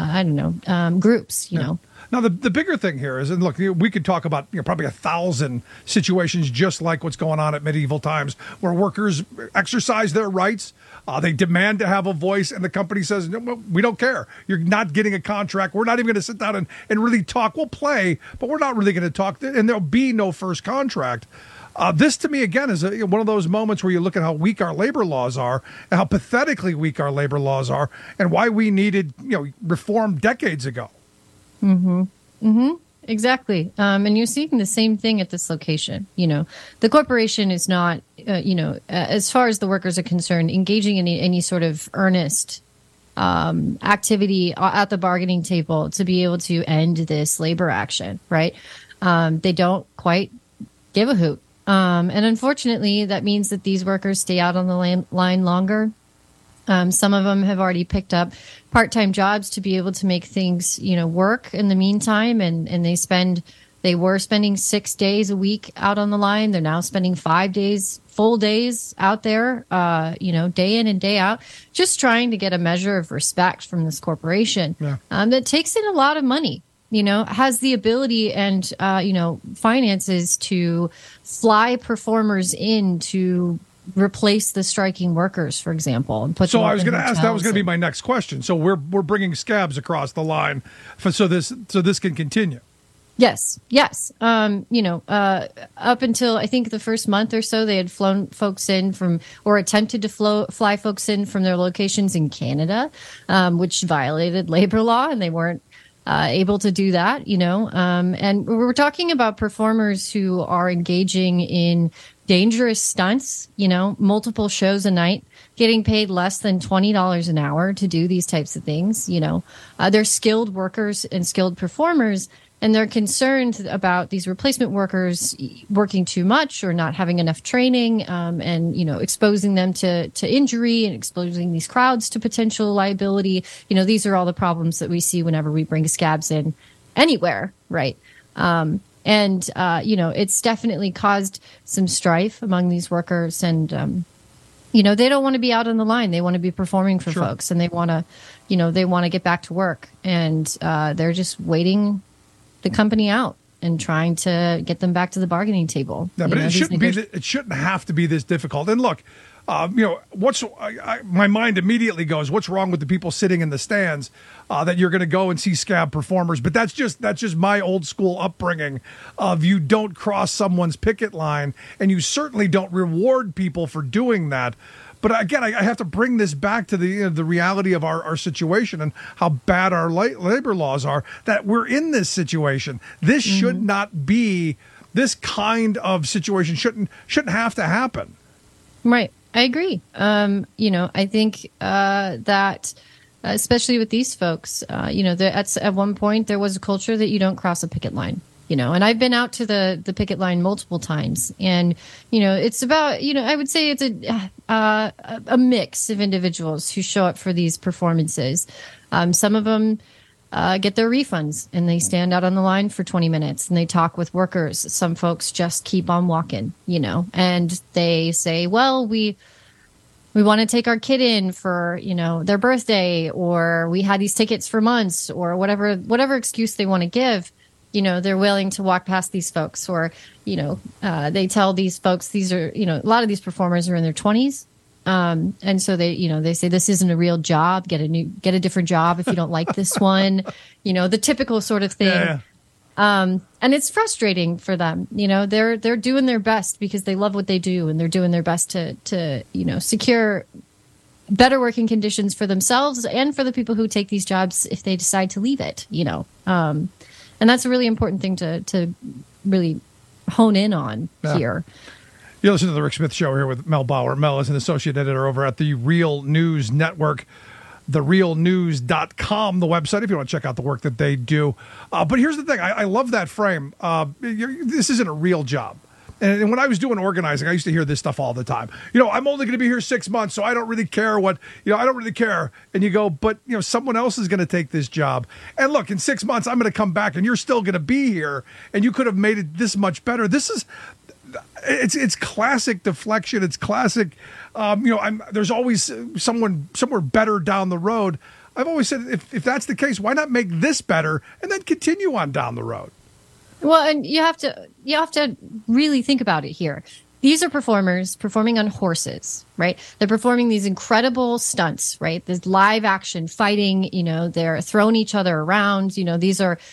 Speaker 8: groups,
Speaker 18: know. Now, the bigger thing here is, and look, we could talk about probably 1,000 situations just like what's going on at Medieval Times, where workers exercise their rights. They demand to have a voice, and the company says, no, we don't care. You're not getting a contract. We're not even going to sit down and really talk. We'll play, but we're not really going to talk, and there'll be no first contract. This, to me, again, is one of those moments where you look at how weak our labor laws are and how pathetically weak our labor laws are and why we needed reform decades ago.
Speaker 8: Mm-hmm. Mm-hmm. Exactly. And you're seeing the same thing at this location. The corporation is not, as far as the workers are concerned, engaging in any sort of earnest activity at the bargaining table to be able to end this labor action, right? They don't quite give a hoot. And unfortunately, that means that these workers stay out on the line longer. Some of them have already picked up part-time jobs to be able to make things, work in the meantime. And they spend They were spending 6 days a week out on the line. They're now spending 5 days, full days out there, day in and day out, just trying to get a measure of respect from this corporation that takes in a lot of money, has the ability and, finances to fly performers in to replace the striking workers, for example. And put
Speaker 18: so
Speaker 8: them
Speaker 18: I was
Speaker 8: going to
Speaker 18: ask, that was going to be my next question. So we're bringing scabs across the line so this can continue.
Speaker 8: Yes. Up until I think the first month or so, they had flown folks in or attempted to fly folks in from their locations in Canada, which violated labor law, and they weren't able to do that, and we're talking about performers who are engaging in dangerous stunts, multiple shows a night, getting paid less than $20 an hour to do these types of things. They're skilled workers and skilled performers, and they're concerned about these replacement workers working too much or not having enough training, and exposing them to injury and exposing these crowds to potential liability. These are all the problems that we see whenever we bring scabs in anywhere, right? It's definitely caused some strife among these workers, and they don't want to be out on the line. They want to be performing for folks, and they want to get back to work, and they're just waiting the company out and trying to get them back to the bargaining table.
Speaker 18: Yeah, but it shouldn't have to be this difficult. And look, my mind immediately goes, what's wrong with the people sitting in the stands that you're going to go and see scab performers? But that's just my old school upbringing of you don't cross someone's picket line, and you certainly don't reward people for doing that. But again, I have to bring this back to the reality of our situation and how bad our labor laws are, that we're in this situation. This should not be, this kind of situation shouldn't have to happen.
Speaker 8: Right. I agree. I think that especially with these folks, at one point there was a culture that you don't cross a picket line. And I've been out to the picket line multiple times, and it's about I would say it's a mix of individuals who show up for these performances. Some of them get their refunds and they stand out on the line for 20 minutes and they talk with workers. Some folks just keep on walking, and they say, well, we want to take our kid in for, their birthday, or we had these tickets for months, or whatever excuse they want to give. They're willing to walk past these folks, or, they tell these folks, these are, a lot of these performers are in their 20s. And so they say, this isn't a real job. Get a different job if you don't like this one, the typical sort of thing. Yeah. And it's frustrating for them. They're doing their best because they love what they do, and they're doing their best to secure better working conditions for themselves and for the people who take these jobs if they decide to leave it, and that's a really important thing to really hone in on here.
Speaker 18: You listen to the Rick Smith Show here with Mel Bauer. Mel is an associate editor over at the Real News Network, therealnews.com, the website, if you want to check out the work that they do. But here's the thing. I love that frame. This isn't a real job. And when I was doing organizing, I used to hear this stuff all the time. I'm only going to be here 6 months, so I don't really care I don't really care. And you go, but, someone else is going to take this job. And look, in 6 months, I'm going to come back and you're still going to be here, and you could have made it this much better. It's classic deflection. It's classic. There's always someone somewhere better down the road. I've always said, if that's the case, why not make this better and then continue on down the road?
Speaker 8: Well, and you have to really think about it here. These are performers performing on horses, right? They're performing these incredible stunts, right? There's live action fighting, they're throwing each other around. These are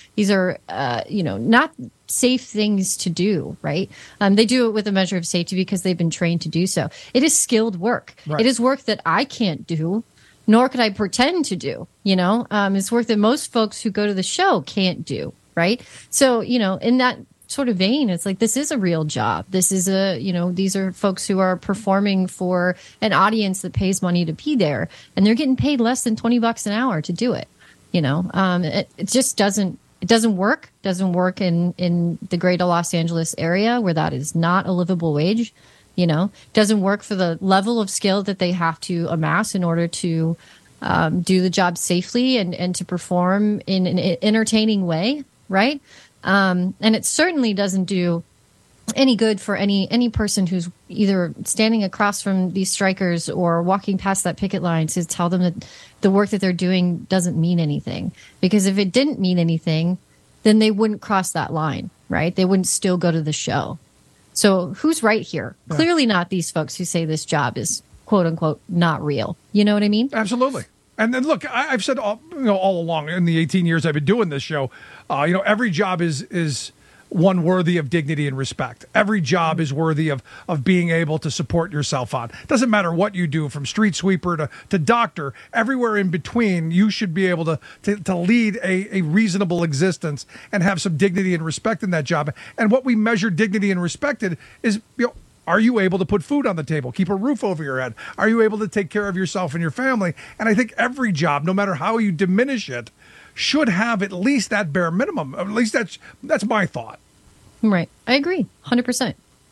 Speaker 8: not safe things to do, right? They do it with a measure of safety because they've been trained to do so. It is skilled work. Right. It is work that I can't do, nor could I pretend to do, it's work that most folks who go to the show can't do, right? So, in that sort of vein, it's like, this is a real job. This is these are folks who are performing for an audience that pays money to be there, and they're getting paid less than $20 an hour to do it. It just doesn't work. Doesn't work in the greater Los Angeles area, where that is not a livable wage. Doesn't work for the level of skill that they have to amass in order to do the job safely and to perform in an entertaining way. Right. And it certainly doesn't do any good for any person who's either standing across from these strikers or walking past that picket line to tell them that the work that they're doing doesn't mean anything. Because if it didn't mean anything, then they wouldn't cross that line, right? They wouldn't still go to the show. So who's right here? Yeah. Clearly not these folks who say this job is, quote unquote, not real. You know what I mean?
Speaker 18: Absolutely. And then look, I've said all along in the 18 years I've been doing this show, every job is one worthy of dignity and respect. Every job is worthy of being able to support yourself on. Doesn't matter what you do, from street sweeper to doctor, everywhere in between, you should be able to lead a reasonable existence and have some dignity and respect in that job. And what we measure dignity and respect in is, are you able to put food on the table, keep a roof over your head? Are you able to take care of yourself and your family? And I think every job, no matter how you diminish it, should have at least that bare minimum. At least that's my thought.
Speaker 8: Right. I agree. 100%.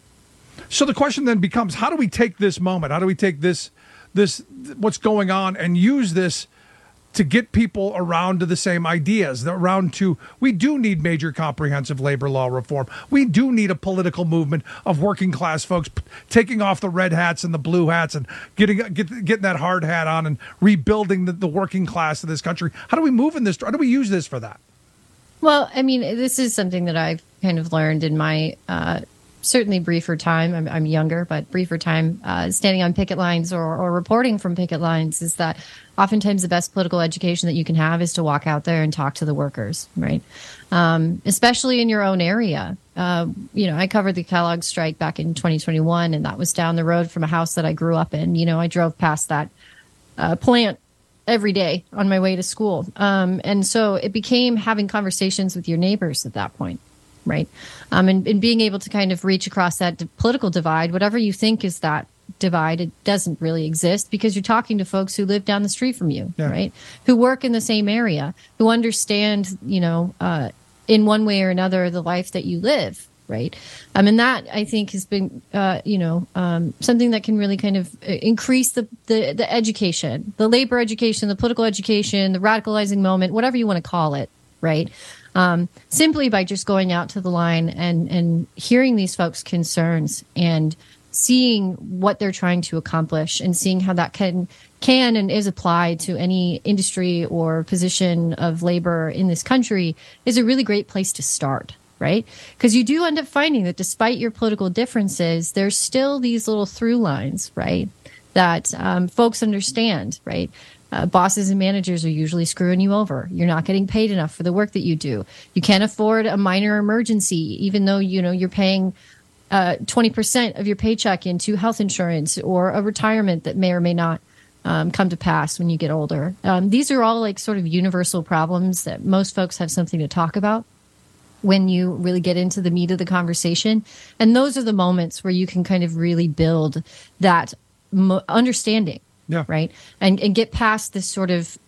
Speaker 18: So the question then becomes, how do we take this moment? How do we take this what's going on and use this to get people around to the same ideas, we do need major comprehensive labor law reform. We do need a political movement of working class folks taking off the red hats and the blue hats and getting that hard hat on and rebuilding the working class of this country. How do we move in this? How do we use this for that?
Speaker 8: Well, I mean, this is something that I've kind of learned in my certainly briefer time. I'm younger, but briefer time standing on picket lines or reporting from picket lines is that oftentimes the best political education that you can have is to walk out there and talk to the workers, right? Especially in your own area. I covered the Kellogg strike back in 2021, and that was down the road from a house that I grew up in. I drove past that plant every day on my way to school. And so it became having conversations with your neighbors at that point, right? And being able to kind of reach across that political divide, whatever you think is that divide, it doesn't really exist because you're talking to folks who live down the street from you, right? Who work in the same area, who understand, in one way or another, the life that you live, right? And that, I think, has been, something that can really kind of increase the education, the labor education, the political education, the radicalizing moment, whatever you want to call it, right? Simply by just going out to the line and hearing these folks' concerns and seeing what they're trying to accomplish and seeing how that can and is applied to any industry or position of labor in this country is a really great place to start, right? Because you do end up finding that despite your political differences, there's still these little through lines, right, that folks understand, right? Bosses and managers are usually screwing you over. You're not getting paid enough for the work that you do. You can't afford a minor emergency, even though, you're paying 20% of your paycheck into health insurance or a retirement that may or may not come to pass when you get older. These are all like sort of universal problems that most folks have something to talk about when you really get into the meat of the conversation. And those are the moments where you can kind of really build that understanding, right? And get past this sort of,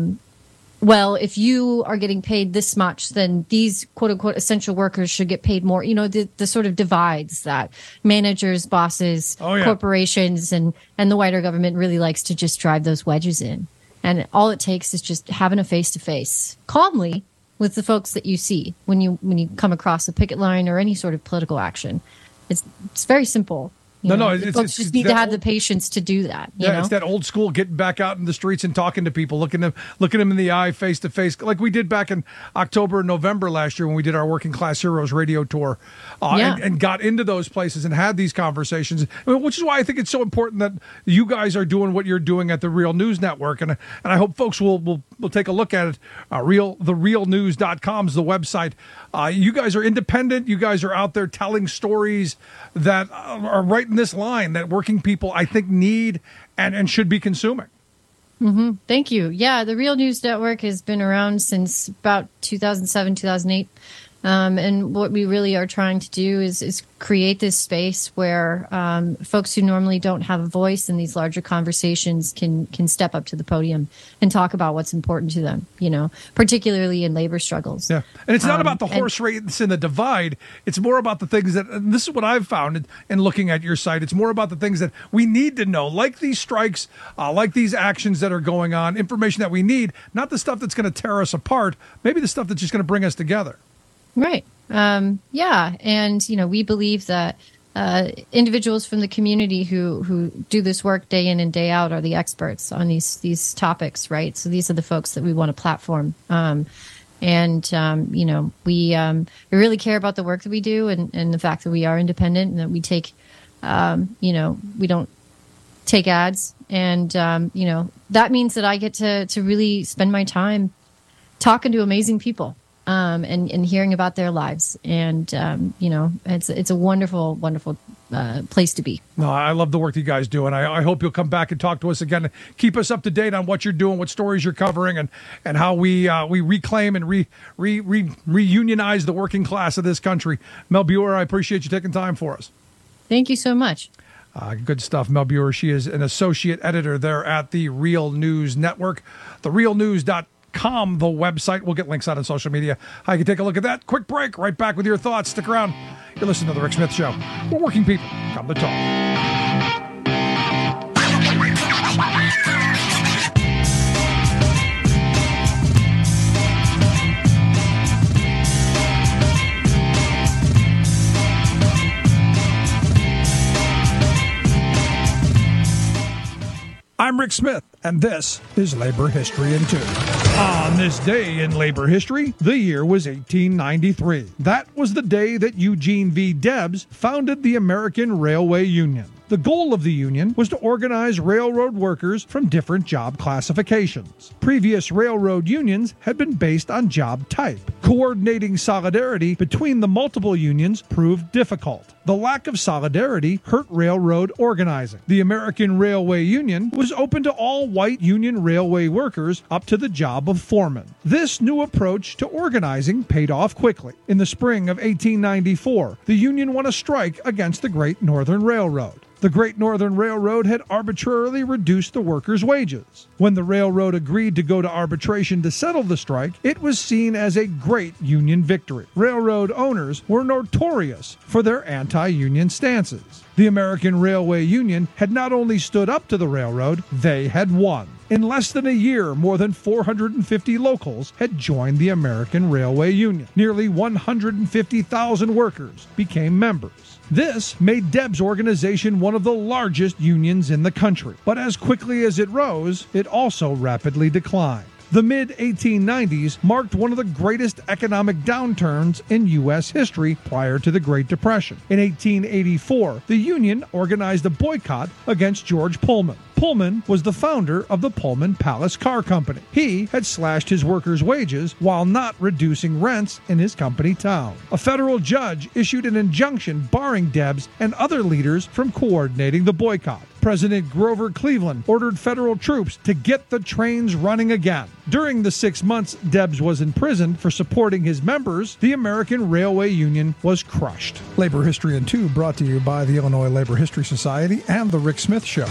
Speaker 8: if you are getting paid this much, then these quote unquote essential workers should get paid more. The sort of divides that managers, bosses, corporations, and the wider government really likes to just drive those wedges in. And all it takes is just having a face-to-face calmly with the folks that you see when you come across a picket line or any sort of political action. It's very simple. Folks just need to have the patience to do that.
Speaker 18: It's that old school getting back out in the streets and talking to people, looking them in the eye, face to face, like we did back in October and November last year when we did our Working Class Heroes radio tour, and got into those places and had these conversations. Which is why I think it's so important that you guys are doing what you're doing at the Real News Network, and I hope folks will take a look at it. TheRealNews.com is the website. You guys are independent. You guys are out there telling stories that are right in this line that working people, I think, need and should be consuming.
Speaker 8: Mm-hmm. Thank you. Yeah, the Real News Network has been around since about 2007, 2008. And what we really are trying to do is create this space where folks who normally don't have a voice in these larger conversations can step up to the podium and talk about what's important to them, particularly in labor struggles.
Speaker 18: Yeah. And it's not about the horse race and the divide. It's more about the things that, and this is what I've found in looking at your site, it's more about the things that we need to know, like these strikes, like these actions that are going on, information that we need, not the stuff that's going to tear us apart, maybe the stuff that's just going to bring us together.
Speaker 8: Right. Yeah. And, we believe that individuals from the community who do this work day in and day out are the experts on these topics, right? So these are the folks that we want to platform. We really care about the work that we do and the fact that we are independent and that we take, we don't take ads. And, that means that I get to really spend my time talking to amazing people. And hearing about their lives. And, it's a wonderful, wonderful place to be.
Speaker 18: No, I love the work that you guys do. And I hope you'll come back and talk to us again. Keep us up to date on what you're doing, what stories you're covering, and how we reclaim and reunionize the working class of this country. Mel Buer, I appreciate you taking time for us.
Speaker 8: Thank you so much.
Speaker 18: Good stuff, Mel Buer. She is an associate editor there at the Real News Network, therealnews.com, the website. We'll get links out on social media. How you can take a look at that. Quick break. Right back with your thoughts. Stick around. You're listening to The Rick Smith Show. We're working people. Come to talk. I'm Rick Smith, and this is Labor History in 2. On this day in labor history, the year was 1893. That was the day that Eugene V. Debs founded the American Railway Union. The goal of the union was to organize railroad workers from different job classifications. Previous railroad unions had been based on job type. Coordinating solidarity between the multiple unions proved difficult. The lack of solidarity hurt railroad organizing. The American Railway Union was open to all white union railway workers up to the job of foreman. This new approach to organizing paid off quickly. In the spring of 1894, the union won a strike against the Great Northern Railroad. The Great Northern Railroad had arbitrarily reduced the workers' wages. When the railroad agreed to go to arbitration to settle the strike, it was seen as a great union victory. Railroad owners were notorious for their anti-union stances. The American Railway Union had not only stood up to the railroad, they had won. In less than a year, more than 450 locals had joined the American Railway Union. Nearly 150,000 workers became members. This made Debs' organization one of the largest unions in the country. But as quickly as it rose, it also rapidly declined. The mid-1890s marked one of the greatest economic downturns in U.S. history prior to the Great Depression. In 1884, the Union organized a boycott against George Pullman. Pullman was the founder of the Pullman Palace Car Company. He had slashed his workers' wages while not reducing rents in his company town. A federal judge issued an injunction barring Debs and other leaders from coordinating the boycott. President Grover Cleveland ordered federal troops to get the trains running again. During the 6 months Debs was imprisoned for supporting his members, the American Railway Union was crushed. Labor History in 2 brought to you by the Illinois Labor History Society and The Rick Smith Show.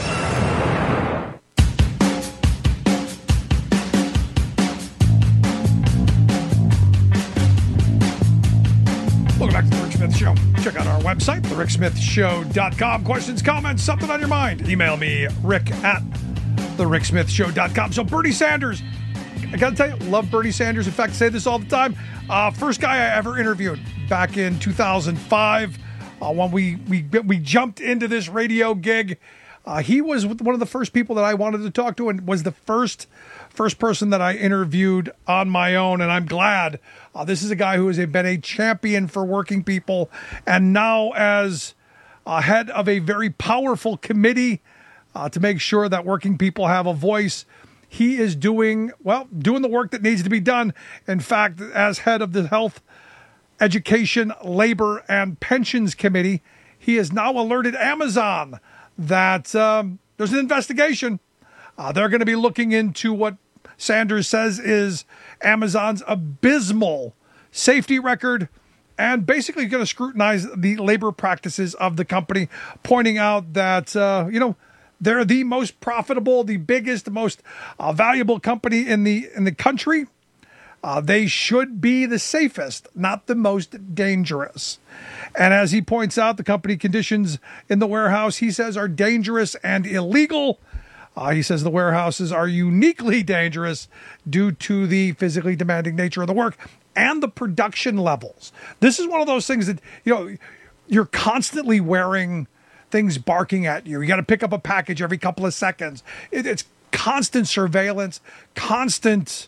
Speaker 18: Welcome back to The Rick Smith Show. Check out our website, thericksmithshow.com. Questions, comments, something on your mind. Email me, rick@thericksmithshow.com. So Bernie Sanders, I got to tell you, love Bernie Sanders. In fact, I say this all the time. First guy I ever interviewed back in 2005 when we jumped into this radio gig. He was one of the first people that I wanted to talk to and was the first person that I interviewed on my own, and I'm glad. This is a guy who has been a champion for working people, and now as head of a very powerful committee to make sure that working people have a voice. He is doing the work that needs to be done. In fact, as head of the Health, Education, Labor, and Pensions Committee, he has now alerted Amazon that there's an investigation. They're going to be looking into what Sanders says is Amazon's abysmal safety record and basically going to scrutinize the labor practices of the company, pointing out that, they're the most profitable, the biggest, most valuable company in the country. They should be the safest, not the most dangerous. And as he points out, the company conditions in the warehouse, he says, are dangerous and illegal. He says the warehouses are uniquely dangerous due to the physically demanding nature of the work and the production levels. This is one of those things that, you're constantly wearing things barking at you. You got to pick up a package every couple of seconds. It's constant surveillance, constant,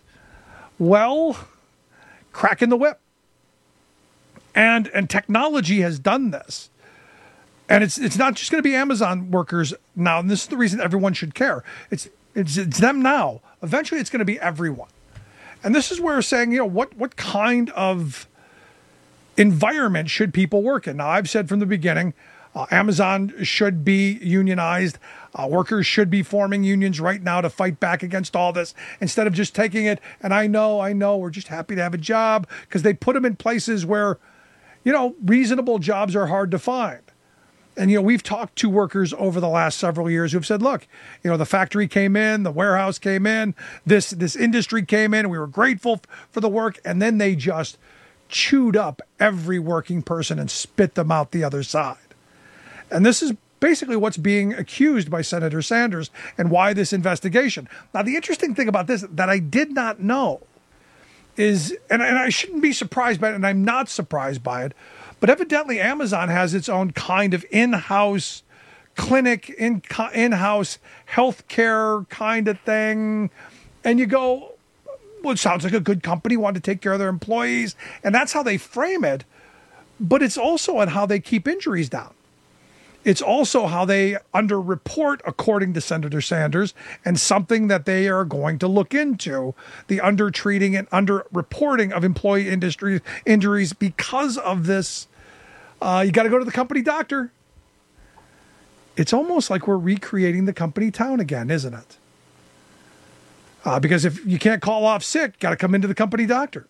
Speaker 18: cracking the whip. And technology has done this. And it's not just going to be Amazon workers now, and this is the reason everyone should care. It's them now. Eventually, it's going to be everyone. And this is where we're saying, what kind of environment should people work in? Now, I've said from the beginning, Amazon should be unionized. Workers should be forming unions right now to fight back against all this instead of just taking it. And I know, we're just happy to have a job, because they put them in places where, reasonable jobs are hard to find. And, we've talked to workers over the last several years who've said, look, the factory came in, the warehouse came in, this industry came in, and we were grateful for the work. And then they just chewed up every working person and spit them out the other side. And this is basically what's being accused by Senator Sanders and why this investigation. Now, the interesting thing about this that I did not know is, and I shouldn't be surprised by it, and I'm not surprised by it, but evidently Amazon has its own kind of in-house clinic, in-house healthcare kind of thing. And you go, well, it sounds like a good company, want to take care of their employees. And that's how they frame it. But it's also on how they keep injuries down. It's also how they underreport, according to Senator Sanders, and something that they are going to look into, the undertreating and underreporting of employee industry injuries because of this. You got to go to the company doctor. It's almost like we're recreating the company town again, isn't it? Because if you can't call off sick, got to come into the company doctor.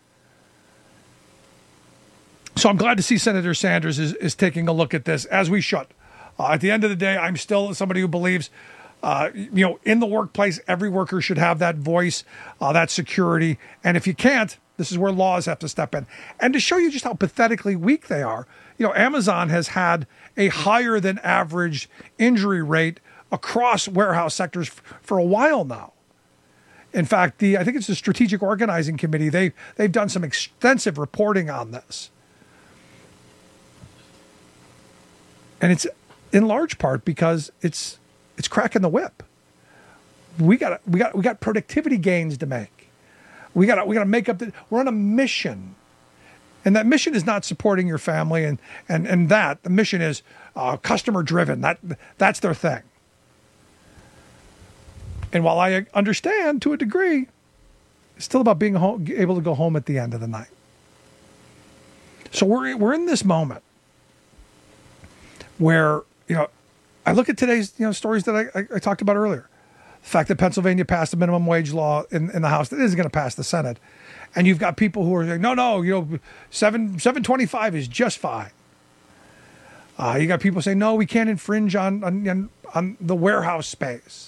Speaker 18: So I'm glad to see Senator Sanders is taking a look at this, as we should. At the end of the day, I'm still somebody who believes, in the workplace, every worker should have that voice, that security. And if you can't, this is where laws have to step in. And to show you just how pathetically weak they are, Amazon has had a higher than average injury rate across warehouse sectors for a while now. In fact, I think it's the Strategic Organizing Committee. They've done some extensive reporting on this. And it's in large part because it's cracking the whip. We got productivity gains to make. We got to make up we're on a mission. And that mission is not supporting your family and the mission is customer driven. That's their thing. And while I understand to a degree, it's still about being able to go home at the end of the night. So we're in this moment where, I look at today's, stories that I talked about earlier. The fact that Pennsylvania passed a minimum wage law in the House that isn't going to pass the Senate. And you've got people who are saying, no, $7.25 is just fine. You got people saying, no, we can't infringe on the warehouse space.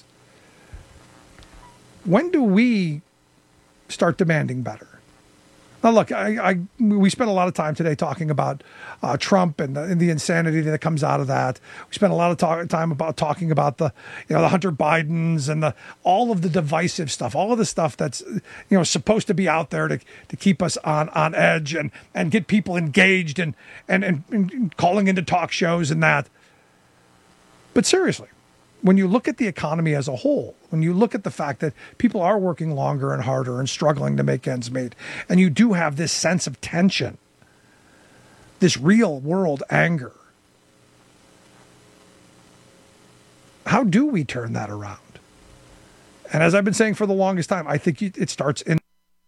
Speaker 18: When do we start demanding better? Now, look, we spent a lot of time today talking about Trump and the insanity that comes out of that. We spent a lot of time talking about the Hunter Bidens and all of the divisive stuff, all of the stuff that's supposed to be out there to keep us on edge and get people engaged and calling into talk shows and that. But seriously, when you look at the economy as a whole, when you look at the fact that people are working longer and harder and struggling to make ends meet, and you do have this sense of tension, this real world anger, how do we turn that around? And as I've been saying for the longest time, I think it starts in.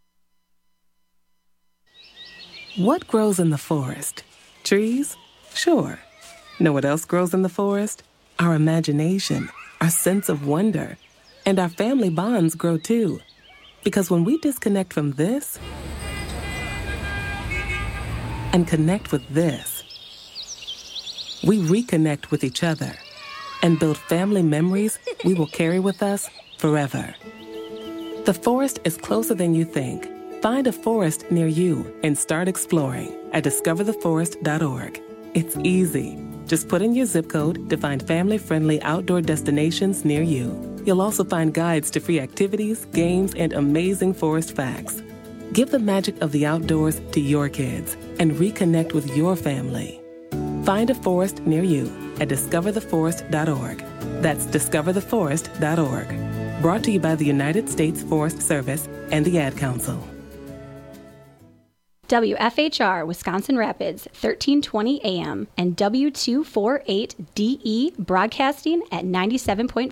Speaker 1: What grows in the forest? Trees? Sure. Know what else grows in the forest? Our imagination, our sense of wonder, and our family bonds grow too. Because when we disconnect from this and connect with this, we reconnect with each other and build family memories we will carry with us forever. The forest is closer than you think. Find a forest near you and start exploring at discovertheforest.org. It's easy. Just put in your zip code to find family-friendly outdoor destinations near you. You'll also find guides to free activities, games, and amazing forest facts. Give the magic of the outdoors to your kids and reconnect with your family. Find a forest near you at discovertheforest.org. That's discovertheforest.org. Brought to you by the United States Forest Service and the Ad Council.
Speaker 9: WFHR Wisconsin Rapids, 1320 AM, and W248DE broadcasting at 97.5